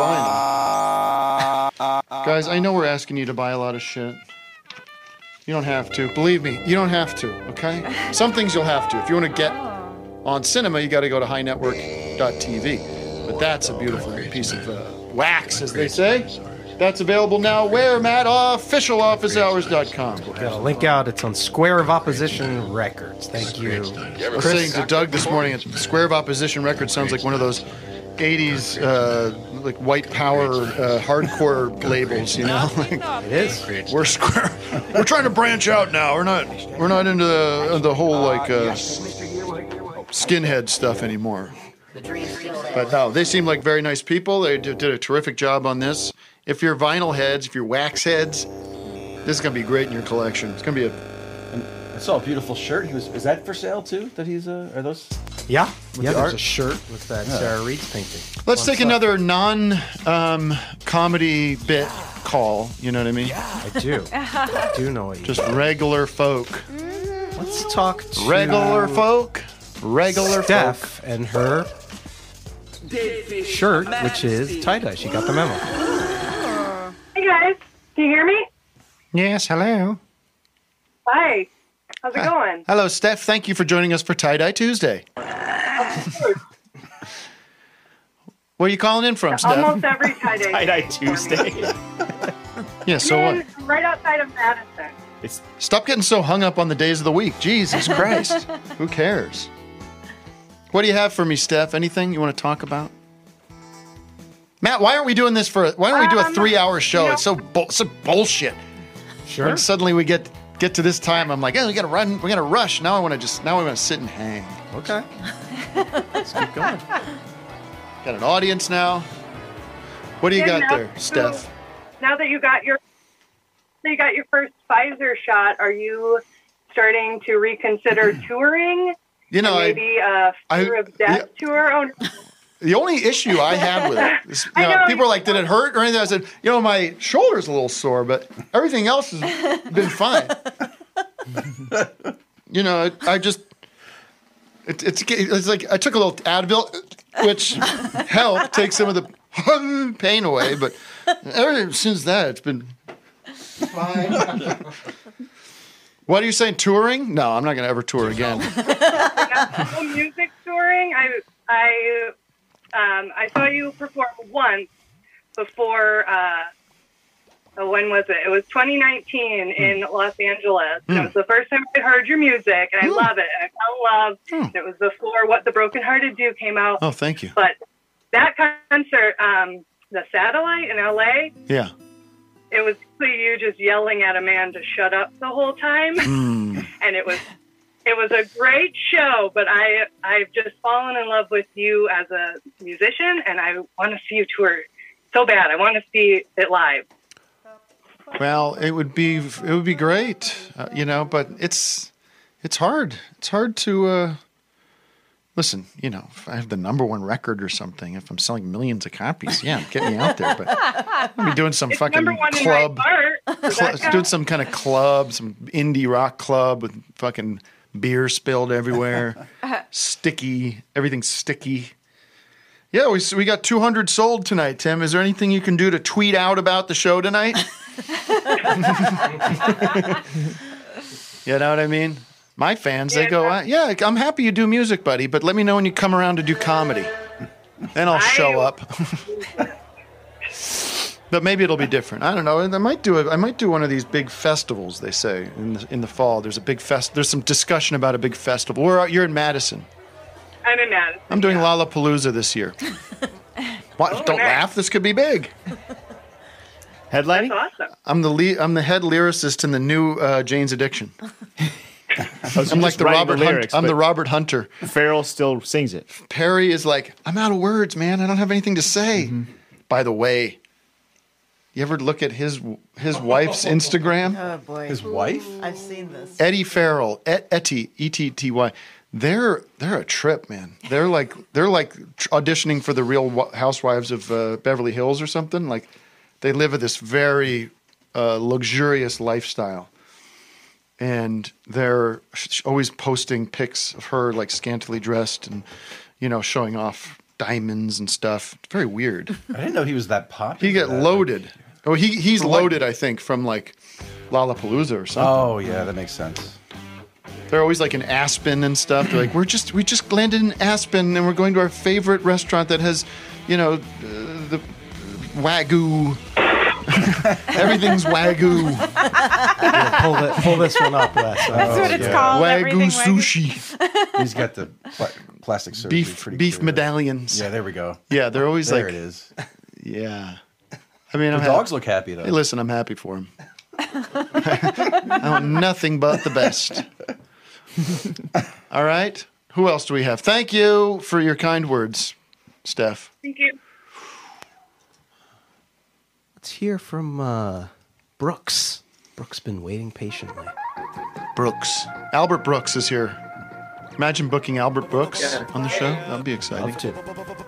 vinyl. Guys, I know we're asking you to buy a lot of shit. You don't have to. Believe me, you don't have to, okay? Some things you'll have to. If you want to get on cinema, you got to go to high network dot t v. But that's a beautiful piece of uh, wax, as they say. That's available now where, Matt? official office hours dot com. Got a link out. It's on Square of Opposition Records. Thank you. I was saying to Doug this morning, it's Square of Opposition Records sounds like one of those eighties uh, like white power uh, hardcore labels, you know? Like, It is. we're Square. We're trying to branch out now. We're not. We're not into the, the whole like uh, skinhead stuff anymore. But no, they seem like very nice people. They did, did a terrific job on this. If you're vinyl heads, if you're wax heads, this is gonna be great in your collection. It's gonna be a. I saw a beautiful shirt. He was. Is that for sale too? That he's. Uh, are those? Yeah. With Yeah, the there's art? a shirt with that Yeah. Sarah Reed's painting. Let's Fun take stuff. another non-comedy bit call. You know what I mean? I do. I do know what you Just regular folk. Let's talk to Regular folk. Regular Steph folk. and her shirt, which is tie-dye. She got the memo. Hey guys, can you hear me? Yes, hello. Hi. How's it going? Hello, Steph. Thank you for joining us for Tie Dye Tuesday. Where are you calling in from, Steph? Almost every tie-dye. Tie-dye Tuesday. Yeah, so what? Man, right outside of Madison. Stop getting so hung up on the days of the week. Jesus Christ. Who cares? What do you have for me, Steph? Anything you want to talk about? Matt, why aren't we doing this for? Why don't we do a Um, three-hour show? you know- It's so bull, so bullshit. Sure. When suddenly we get get to this time, I'm like, oh, we gotta run. We gotta rush. Now I want to just. Now I want to sit and hang. Okay. Let's keep going. Got an audience now. What do you Yeah, got now- there, Steph? Now that you got your, so you got your first Pfizer shot, are you starting to reconsider touring? You know, And I- maybe a I- Fear of Death tour. Oh, The only issue I had with it is, you I know, know. people are like, did it hurt or anything? I said, you know, my shoulder's a little sore, but everything else has been fine. You know, I, I just, it, it's, it's like, I took a little Advil, which helped take some of the pain away, but ever since that, it's been fine. What are you saying, touring? No, I'm not going to ever tour again. yeah, music touring. I I um, I saw you perform once before. Uh, oh, when was it? It was twenty nineteen in Los Angeles. And it was the first time I heard your music, and I love it. And I fell in love. It was before What the Broken Hearted Do came out. Oh, thank you. But that concert, um, the Satellite in L A, Yeah. it was you just yelling at a man to shut up the whole time, Mm. and it was it was a great show. But I I've just fallen in love with you as a musician, and I want to see you tour so bad. I want to see it live. Well, it would be it would be great, uh, you know, but it's it's hard. It's hard to uh, listen. You know, if I have the number one record or something, if I'm selling millions of copies, yeah, get me out there. But I'm be doing some It's fucking number one club, in my heart. Does cl- that count? doing some kind of club, some indie rock club with fucking beer spilled everywhere, sticky, everything's sticky. Yeah, we we got two hundred sold tonight, Tim. Is there anything you can do to tweet out about the show tonight? You know what I mean? My fans, they go, uh, yeah, I'm happy you do music, buddy, but let me know when you come around to do comedy. Then I'll show up. But maybe it'll be different. I don't know. I might do a, I might do one of these big festivals. They say in the, in the fall. There's a big fest. There's some discussion about a big festival. Where are, you're in Madison. I'm in Madison. I'm doing Lollapalooza this year. What? Oh, Don't nice. laugh. This could be big. Headlining? That's awesome. I'm the lead, I'm the head lyricist in the new uh, Jane's Addiction. I'm like the Robert Hunt, I'm the Robert Hunter. Farrell still sings it. Perry is like, I'm out of words, man. I don't have anything to say. Mm-hmm. By the way, you ever look at his his wife's Instagram? Oh boy, His wife? I've seen this. Eddie Farrell, Et- Etty, E T T Y. They're they're a trip, man. They're like they're like auditioning for the Real Housewives of uh, Beverly Hills or something. Like they live a this very uh, luxurious lifestyle, and they're sh- always posting pics of her like scantily dressed and you know showing off diamonds and stuff. It's very weird. I didn't know he was that popular. He get loaded. Oh, he he's loaded. I think from like Lollapalooza or something. Oh yeah, that makes sense. They're always like in Aspen and stuff. They're like, we're just we just landed in Aspen and we're going to our favorite restaurant that has, you know, uh, the Wagyu. Everything's Wagyu. Yeah, pull, the, pull this one up, Wes. That's what it's called. Wagyu everything sushi. He's got the pla- plastic surgery. Beef pretty beef clear. medallions. Yeah, there we go. Yeah, they're always there like. it is. Yeah. I mean, The I'm dogs happy. look happy though. Hey, listen, I'm happy for him. I want nothing but the best. All right. Who else do we have? Thank you for your kind words, Steph. Thank you. Let's hear from uh, Brooks. Brooks been waiting patiently. Brooks. Albert Brooks is here. Imagine booking Albert Brooks on the show. That would be exciting. Love to.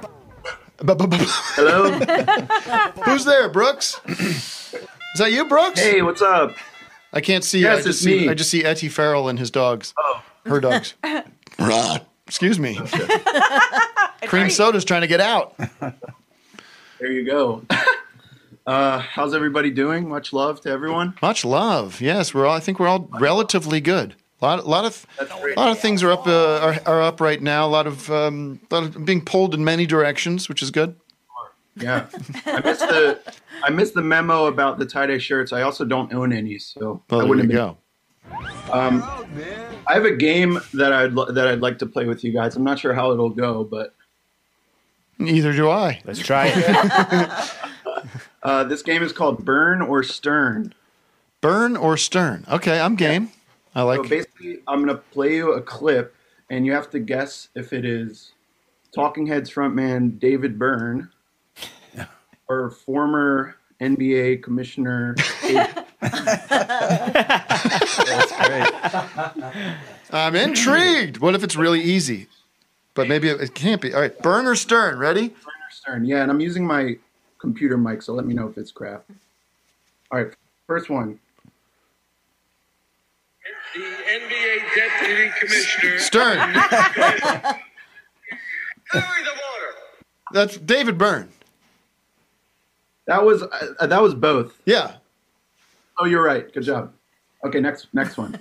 Hello? Who's there, Brooks? Is that you, Brooks? Hey, what's up? I can't see. Yes, I just it's see, me. I just see Etty Farrell and his dogs. Oh. Her dogs. Excuse me. Cream soda's trying to get out. There you go. Uh, how's everybody doing? Much love to everyone. Much love. Yes, we're all. I think we're all relatively good. A lot, a lot of, That's a great. lot of things are up, uh, are, are up right now. A lot of, um, lot of being pulled in many directions, which is good. Yeah, I missed the I missed the memo about the tie dye shirts. I also don't own any, so Well, I there wouldn't you have go. been. Um, I have a game that I'd lo- that I'd like to play with you guys. I'm not sure how it'll go, but Neither do I. Let's try it. uh, this game is called Burn or Stern. Burn or Stern. Okay, I'm game. I like. So basically, I'm gonna play you a clip, and you have to guess if it is Talking Heads frontman David Byrne or former N B A commissioner. That's great. I'm intrigued. What if it's really easy? But maybe it, it can't be. All right, Burn or Stern. Ready? Burn or Stern. Yeah, and I'm using my computer mic, so let me know if it's crap. All right, first one. The N B A Deputy Commissioner. Stern. That's David Byrne. That was uh, that was both. Yeah. Oh, you're right. Good job. Okay, next next one.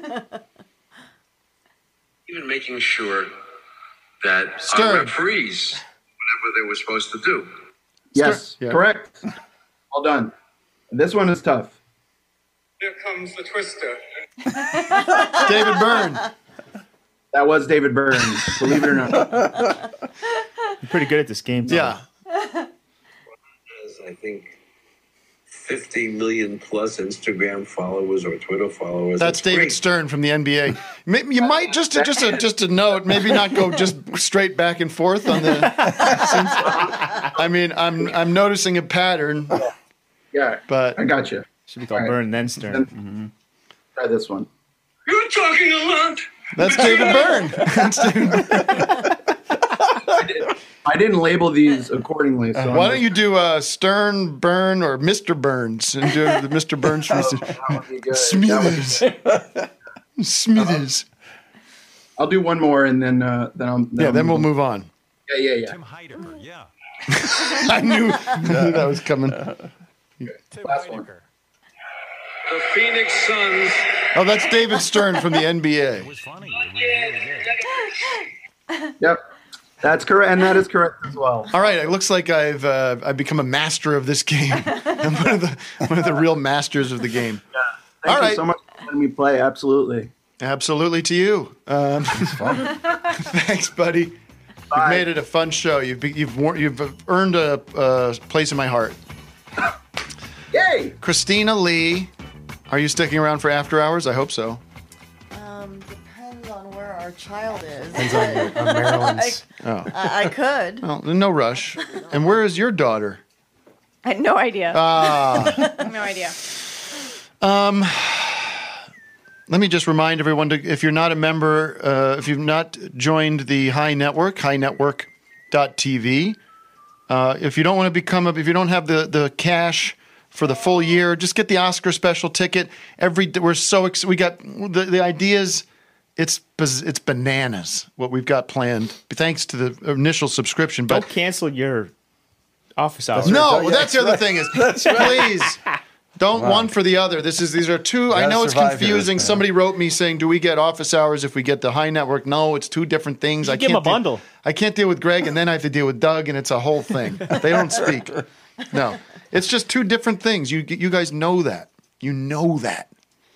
Even making sure that Stern. our referees, whatever they were supposed to do. Yes, Yeah. correct. Well done. This one is tough. Here comes the twister. David Byrne. That was David Byrne, believe it or not. You're pretty good at this game. Tom. Yeah. Has, I think, fifty million plus Instagram followers or Twitter followers. That's David great. Stern from the N B A. May- You might just to, just a, just a note, maybe not go just straight back and forth on the. Since, I mean, I'm I'm noticing a pattern. Yeah, but I got you. Should be called All right. Burn then Stern. Then- Try this one. You're talking a lot. That's David Byrne. That's David Byrne. I didn't label these accordingly. So Why don't you do uh, Stern, Byrne, or Mister Burns and do the Mister Burns from Smithers. Smithers. I'll do one more and then uh, then I'll. Then Yeah, I'll then we'll on. move on. Yeah, yeah, yeah. Tim Heidecker, yeah. I knew, I knew that was coming. Last one. The Phoenix Suns. Oh, that's David Stern from the N B A. Yep, that's correct, and that is correct as well. All right, it looks like I've uh, I've become a master of this game. I'm one of the one of the real masters of the game. Yeah. Thank All you right. so much for letting me play. Absolutely. Absolutely to you. Um, thanks, buddy. Bye. You've made it a fun show. You've be, you've wor- you've earned a, a place in my heart. Yay! Christina Lee, are you sticking around for after hours? I hope so. Um, depends on where our child is. Depends on, your, on Maryland's. Oh. I, I could. Well, no rush. And where is your daughter? I had no idea. Ah. no idea. Um, let me just remind everyone to, if you're not a member, uh, if you've not joined the High Network, high network dot t v, uh, if you don't want to become a, if you don't have the, the cash for the full year, just get the Oscar special ticket. Every we're so ex- we got the, the ideas. It's it's bananas what we've got planned. Thanks to the initial subscription, but Don't cancel your office hours. no, Yeah, that's the other right. thing is That's right. please. Don't Wow. one for the other. This is these are two. I Gotta know it's survive here, confusing. man. Somebody wrote me saying, "Do we get office hours if we get the High Network?" No, it's two different things. You I give can't them a deal- bundle. I can't deal with Greg, and then I have to deal with Doug, and it's a whole thing. They don't speak. No, it's just two different things. You you guys know that. You know that.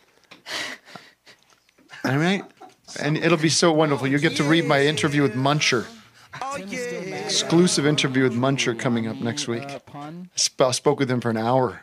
All right, and it'll be so wonderful. You get to read my interview with Muncher. Exclusive interview with Muncher coming up next week. Sp- I spoke with him for an hour.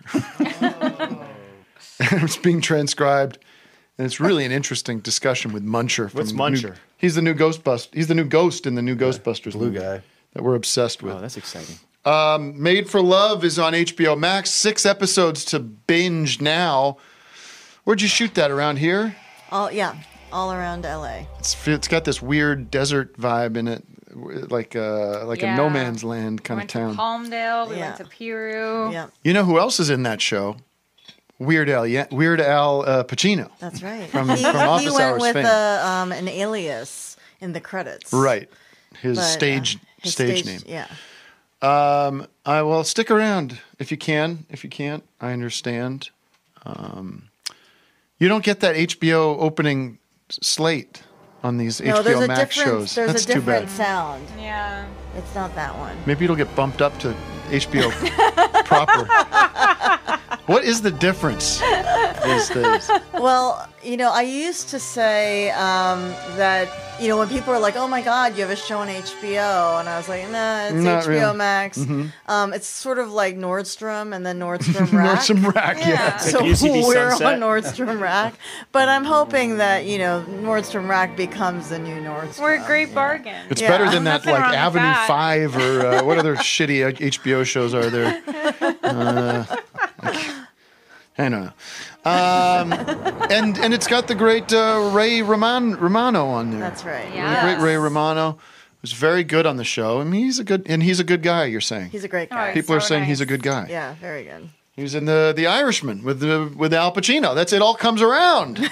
It's being transcribed, and it's really an interesting discussion with Muncher. From What's the Muncher? New, he's the new Ghostbust. He's the new ghost in the new Ghostbusters blue movie guy that we're obsessed with. Oh, that's exciting. Um, Made for Love is on H B O Max. Six episodes to binge now. Where'd you shoot that? Around here? All yeah, all around L A. It's it's got this weird desert vibe in it, like uh, like a no Yeah. man's land kind went of town. to Palmdale. We Yeah. went to Peru. Yeah, You know who else is in that show? Weird Al, yeah, Weird Al uh, Pacino. that's right. From- he, from Office he went Hours with fame. uh, um, an alias in the credits. Right, his But, uh, stage his stage, name. Yeah. Um, I will stick around if you can. If you can't, I understand. Um, you don't get that H B O opening s- slate on these No, H B there's O a Max different. shows. There's That's a too different bad. sound. Yeah. It's not that one. Maybe it'll get bumped up to H B O proper. What is the difference these days? Well, you know, I used to say um, that, you know, when people are like, oh my God, you have a show on H B O. And I was like, nah, it's Not H B O really. Max. Mhm. Um, it's sort of like Nordstrom and then Nordstrom Rack. Nordstrom Rack, yeah. yes. So Like U C B we're Sunset. on Nordstrom Rack. But I'm hoping that, you know, Nordstrom Rack becomes the new Nordstrom. We're a great bargon. It's Yeah. better than that, Nothing like wrong with Avenue that. Five or uh, what other shitty H B O shows are there? Uh, I don't know. Um, and and it's got the great uh, Ray Roman, Romano on there. That's right. The Yes. great Ray Romano was very good on the show. I mean, he's a good and he's a good guy. You're saying He's a great guy. people are saying he's a good guy. Yeah, very good. He was in the the Irishman with the with Al Pacino. That's it. All comes around.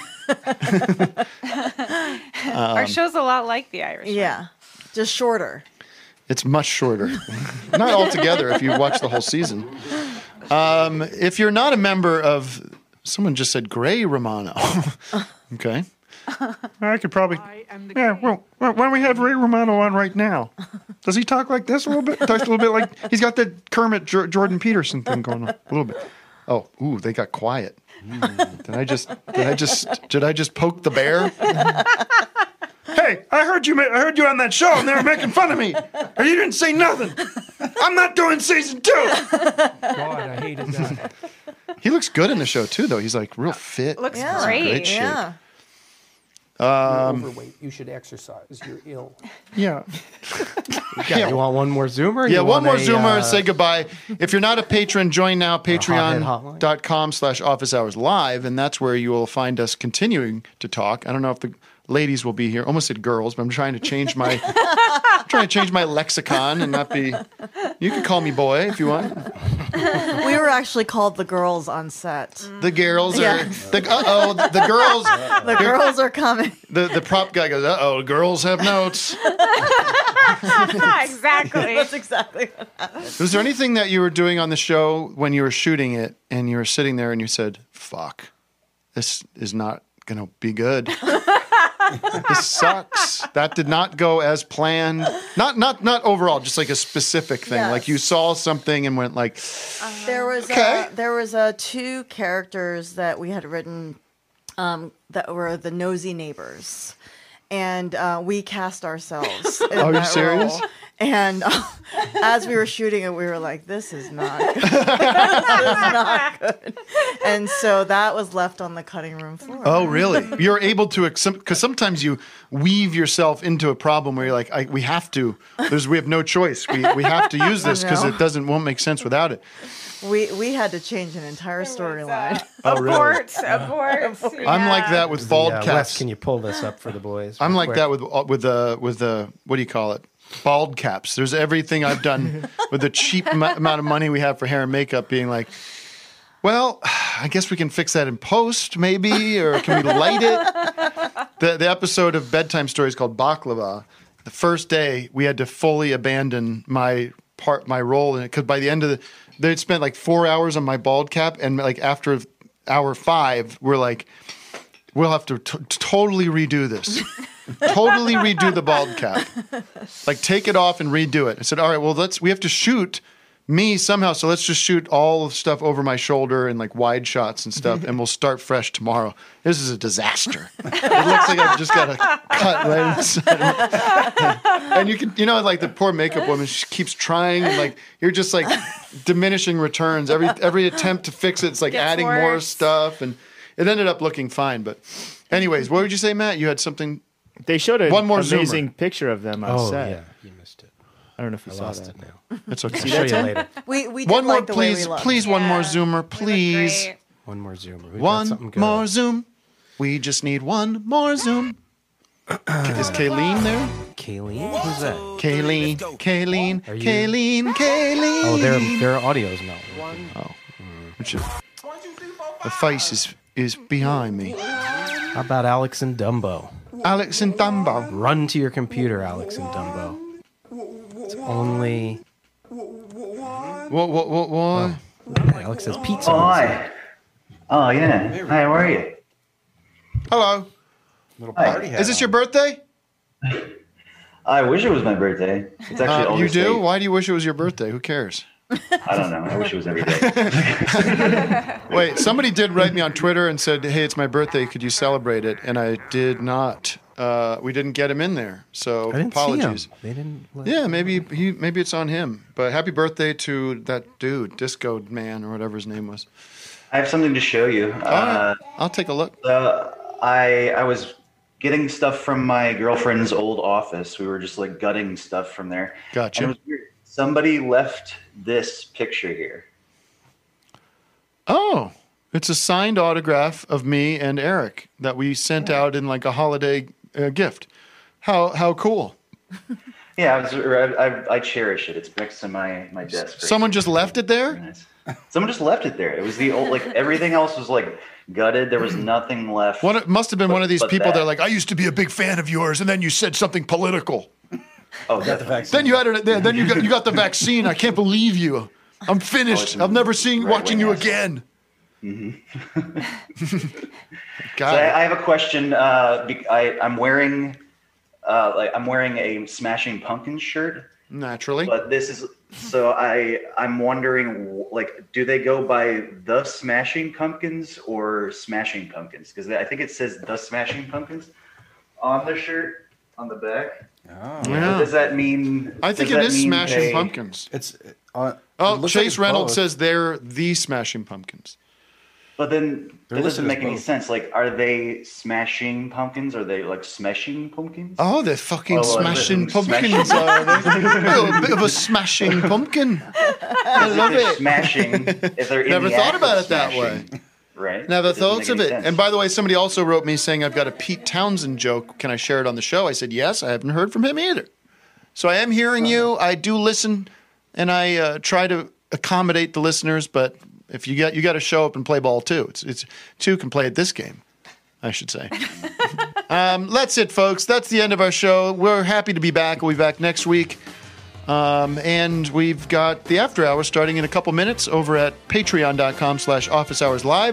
Our Um, show's a lot like The Irish. Yeah, just shorter. It's much shorter. Not altogether if you watch the whole season. Um, if you're not a member of, someone just said Gray Romano. Okay. I could probably. Yeah, well, why don't we have Ray Romano on right now? Does he talk like this a little bit? Talks a little bit like he's got that Kermit Jor- Jordan Peterson thing going on a little bit. Oh, ooh, they got quiet. Did I just did I just did I just poke the bear? Hey, I heard you. Ma- I heard you on that show, and they were making fun of me, and you didn't say nothing. I'm not doing season two. God, I hated that. He looks good in the show too, though. He's like real fit. Looks He's in great. great shape. Yeah. You're Um, overweight. You should exercise. You're ill. Yeah. Yeah, you want one more Zoomer? Yeah, You one want more a, Zoomer. uh, Say goodbye. If you're not a patron, join now. hothead Patreon.com slash office hours live. And that's where you will find us continuing to talk. I don't know if the ladies will be here. Almost said girls, but I'm trying to change my I'm trying to change my lexicon and not be. You can call me boy if you want. We were actually called the girls on set. The girls are. Yeah. The, uh oh, the, the girls. The girls are coming. The the prop guy goes. Uh oh, girls have notes. Exactly. That's exactly what happened. Was there anything that you were doing on the show when you were shooting it and you were sitting there and you said, "Fuck"? this is not going to be good. This sucks. That did not go as planned. Not not not overall, just like a specific thing. Yes. Like you saw something and went like, There was Okay. uh, there was uh, two characters that we had written um, that were the nosy neighbors, and uh, we cast ourselves. In Are you that serious? role. And uh, as we were shooting it, we were like, "This is not good. This is not good." And so that was left on the cutting room floor. oh, really? You're able to, because sometimes you weave yourself into a problem where you're like, I, we have to, there's, we have no choice. We, we have to use this because No. it doesn't, won't make sense without it. We we had to change an entire storyline. Oh, really? Abort, abort. I'm like that with bald Yeah, caps. Wes, can you pull this up for the boys? I'm real like quick? that with with the with the what do you call it? Bald caps. There's everything I've done with the cheap m- amount of money we have for hair and makeup being like, well, I guess we can fix that in post, maybe, or can we light it? The the episode of Bedtime Stories called Baklava. The first day we had to fully abandon my part, my role in it, because by the end of the, they'd spent like four hours on my bald cap, and like after hour five, we're like, we'll have to t- totally redo this. Totally redo the bald cap. Like take it off and redo it. I said, all right, well, let's, we have to shoot me somehow. So let's just shoot all the stuff over my shoulder and like wide shots and stuff. And we'll start fresh tomorrow. This is a disaster. It looks like I've just got a cut right inside. And you can, you know, like the poor makeup woman, she keeps trying and like, you're just like diminishing returns. Every, every attempt to fix it, it's like Gets adding more worse. stuff. And it ended up looking fine. But anyways, what would you say, Matt? You had something. They showed an One more amazing zoomer. picture of them on Oh, set. yeah, you missed it. I don't know if you I saw lost that. it now. It's okay. See I'll that, show you Tim? later. We we One did more, like the way please, we looked. please, one more Yeah. zoomer, We look please. great. One more zoomer. We've got something One good. more zoom. We just need one more zoom. Is Kayleen there? Kayleen? Who's that? Kayleen, Kayleen, Are you- Kayleen, Kayleen. Oh, their their audio's not working. Oh, which is, the face is is behind me. How about Alex and Dumbo? Alex and Dumbo. Run to your computer, Alex and Dumbo. It's only. What? What? What? What? Alex says pizza. Oh, hi. Oh, yeah. Hi, how are you? Hello. Little Hi. party hat Is this on. your birthday? I wish it was my birthday. It's actually Uh, you August do? eighth. Why do you wish it was your birthday? Who cares? I don't know. I wish it was every day. Wait, somebody did write me on Twitter and said, "Hey, it's my birthday. Could you celebrate it?" And I did not. Uh, we didn't get him in there, so I didn't apologies. see him. They didn't. Let Yeah, maybe he maybe it's on him. But happy birthday to that dude, Disco Man or whatever his name was. I have something to show you. All Uh, right, I'll take a look. uh, I I was getting stuff from my girlfriend's old office. We were just like gutting stuff from there. Gotcha. And it was weird. Somebody left this picture here. Oh, it's a signed autograph of me and Eric that we sent out in like a holiday uh, gift. How how cool! Yeah, I, was, I, I, I cherish it. It's next to my, my desk. right Someone just left it there. Nice. Someone just left it there. It was the old, like everything else was like gutted. There was nothing left. One, it must have been but- one of these but people that. that are like, I used to be a big fan of yours, and then you said something political. Oh, definitely. Then you had it. Then then you got you got the vaccine. I can't believe you. I'm finished. I've never seen watching you again. Mm-hmm. Got so it. I, I have a question. Uh, be- I, I'm wearing, uh, like I'm wearing a Smashing Pumpkins shirt. Naturally. But this is so I I'm wondering, like, do they go by the Smashing Pumpkins or Smashing Pumpkins? Because I think it says the Smashing Pumpkins on the shirt on the back. Oh. So Yeah. does that mean? I think does it that is mean Smashing they- Pumpkins. It's uh, Oh, it looks like Chase it's Reynolds both. says they're the Smashing Pumpkins. But then They're that listed doesn't as make any both. sense. Like, are they Smashing Pumpkins? Are they like Smashing Pumpkins? Oh, they're fucking Oh, well, smashing listen, pumpkins, smashing- are they? Oh, a bit of a smashing pumpkin. I If love they're it. Smashing. If they're in Never the thought act about of it that way. smashing, right? Never It doesn't thought make of any it. sense. And by the way, somebody also wrote me saying I've got a Pete Townsend joke. Can I share it on the show? I said yes. I haven't heard from him either. So I am hearing you. I do listen, and I uh, try to accommodate the listeners. But if you got you got to show up and play ball too. It's it's two can play at this game, I should say. um, that's it, folks. That's the end of our show. We're happy to be back. We'll be back next week. Um, and we've got the after hours starting in a couple minutes over at patreon.com slash office hours live.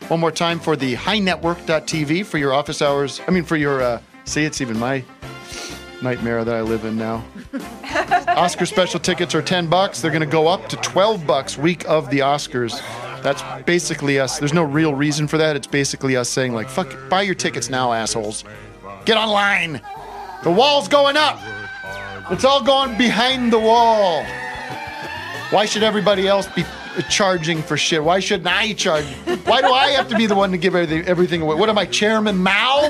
One more time for the high network dot t v for your office hours. I mean, for your, uh, see, it's even my nightmare that I live in now. Oscar special tickets are ten bucks. They're going to go up to twelve bucks week of the Oscars. That's basically us. There's no real reason for that. It's basically us saying, like, fuck it, buy your tickets now, assholes. Get online. The wall's going up. It's all going behind the wall. Why should everybody else be charging for shit? Why shouldn't I charge? Why do I have to be the one to give everything, everything away? What am I, Chairman Mao?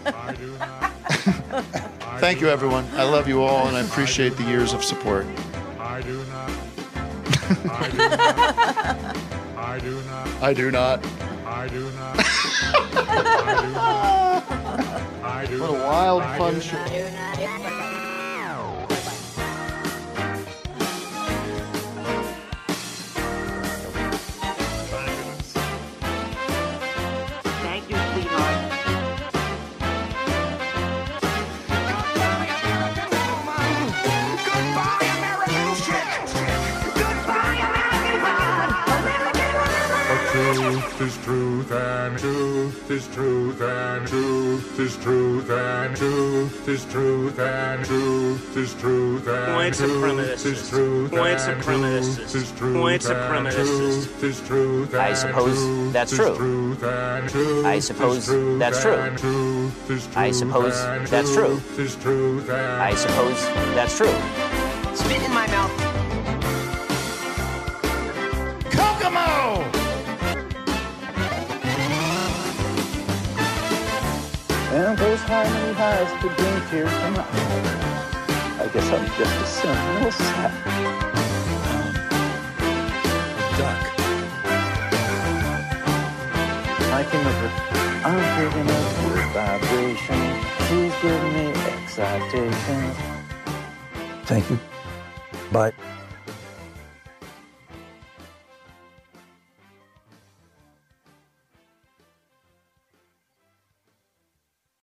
Thank you, everyone. I love you all, and I appreciate the years of support. I do not. I do not. I do not. I do not. I do not. What a wild, fun show. Thank you, sweetheart. Truth is truth and truth is truth and truth is truth and truth is truth and truth is truth and White supremacists. White supremacists. White supremacists. I suppose that's true. I suppose that's true. I suppose that's true. I suppose that's true. Spit in my mouth. Kokomo! And those harmony highs could bring tears to my eyes. I guess I'm just a sentimental sap. Duck. Like a river, I'm picking up your vibration. Please give me excitation. Thank you. Bye.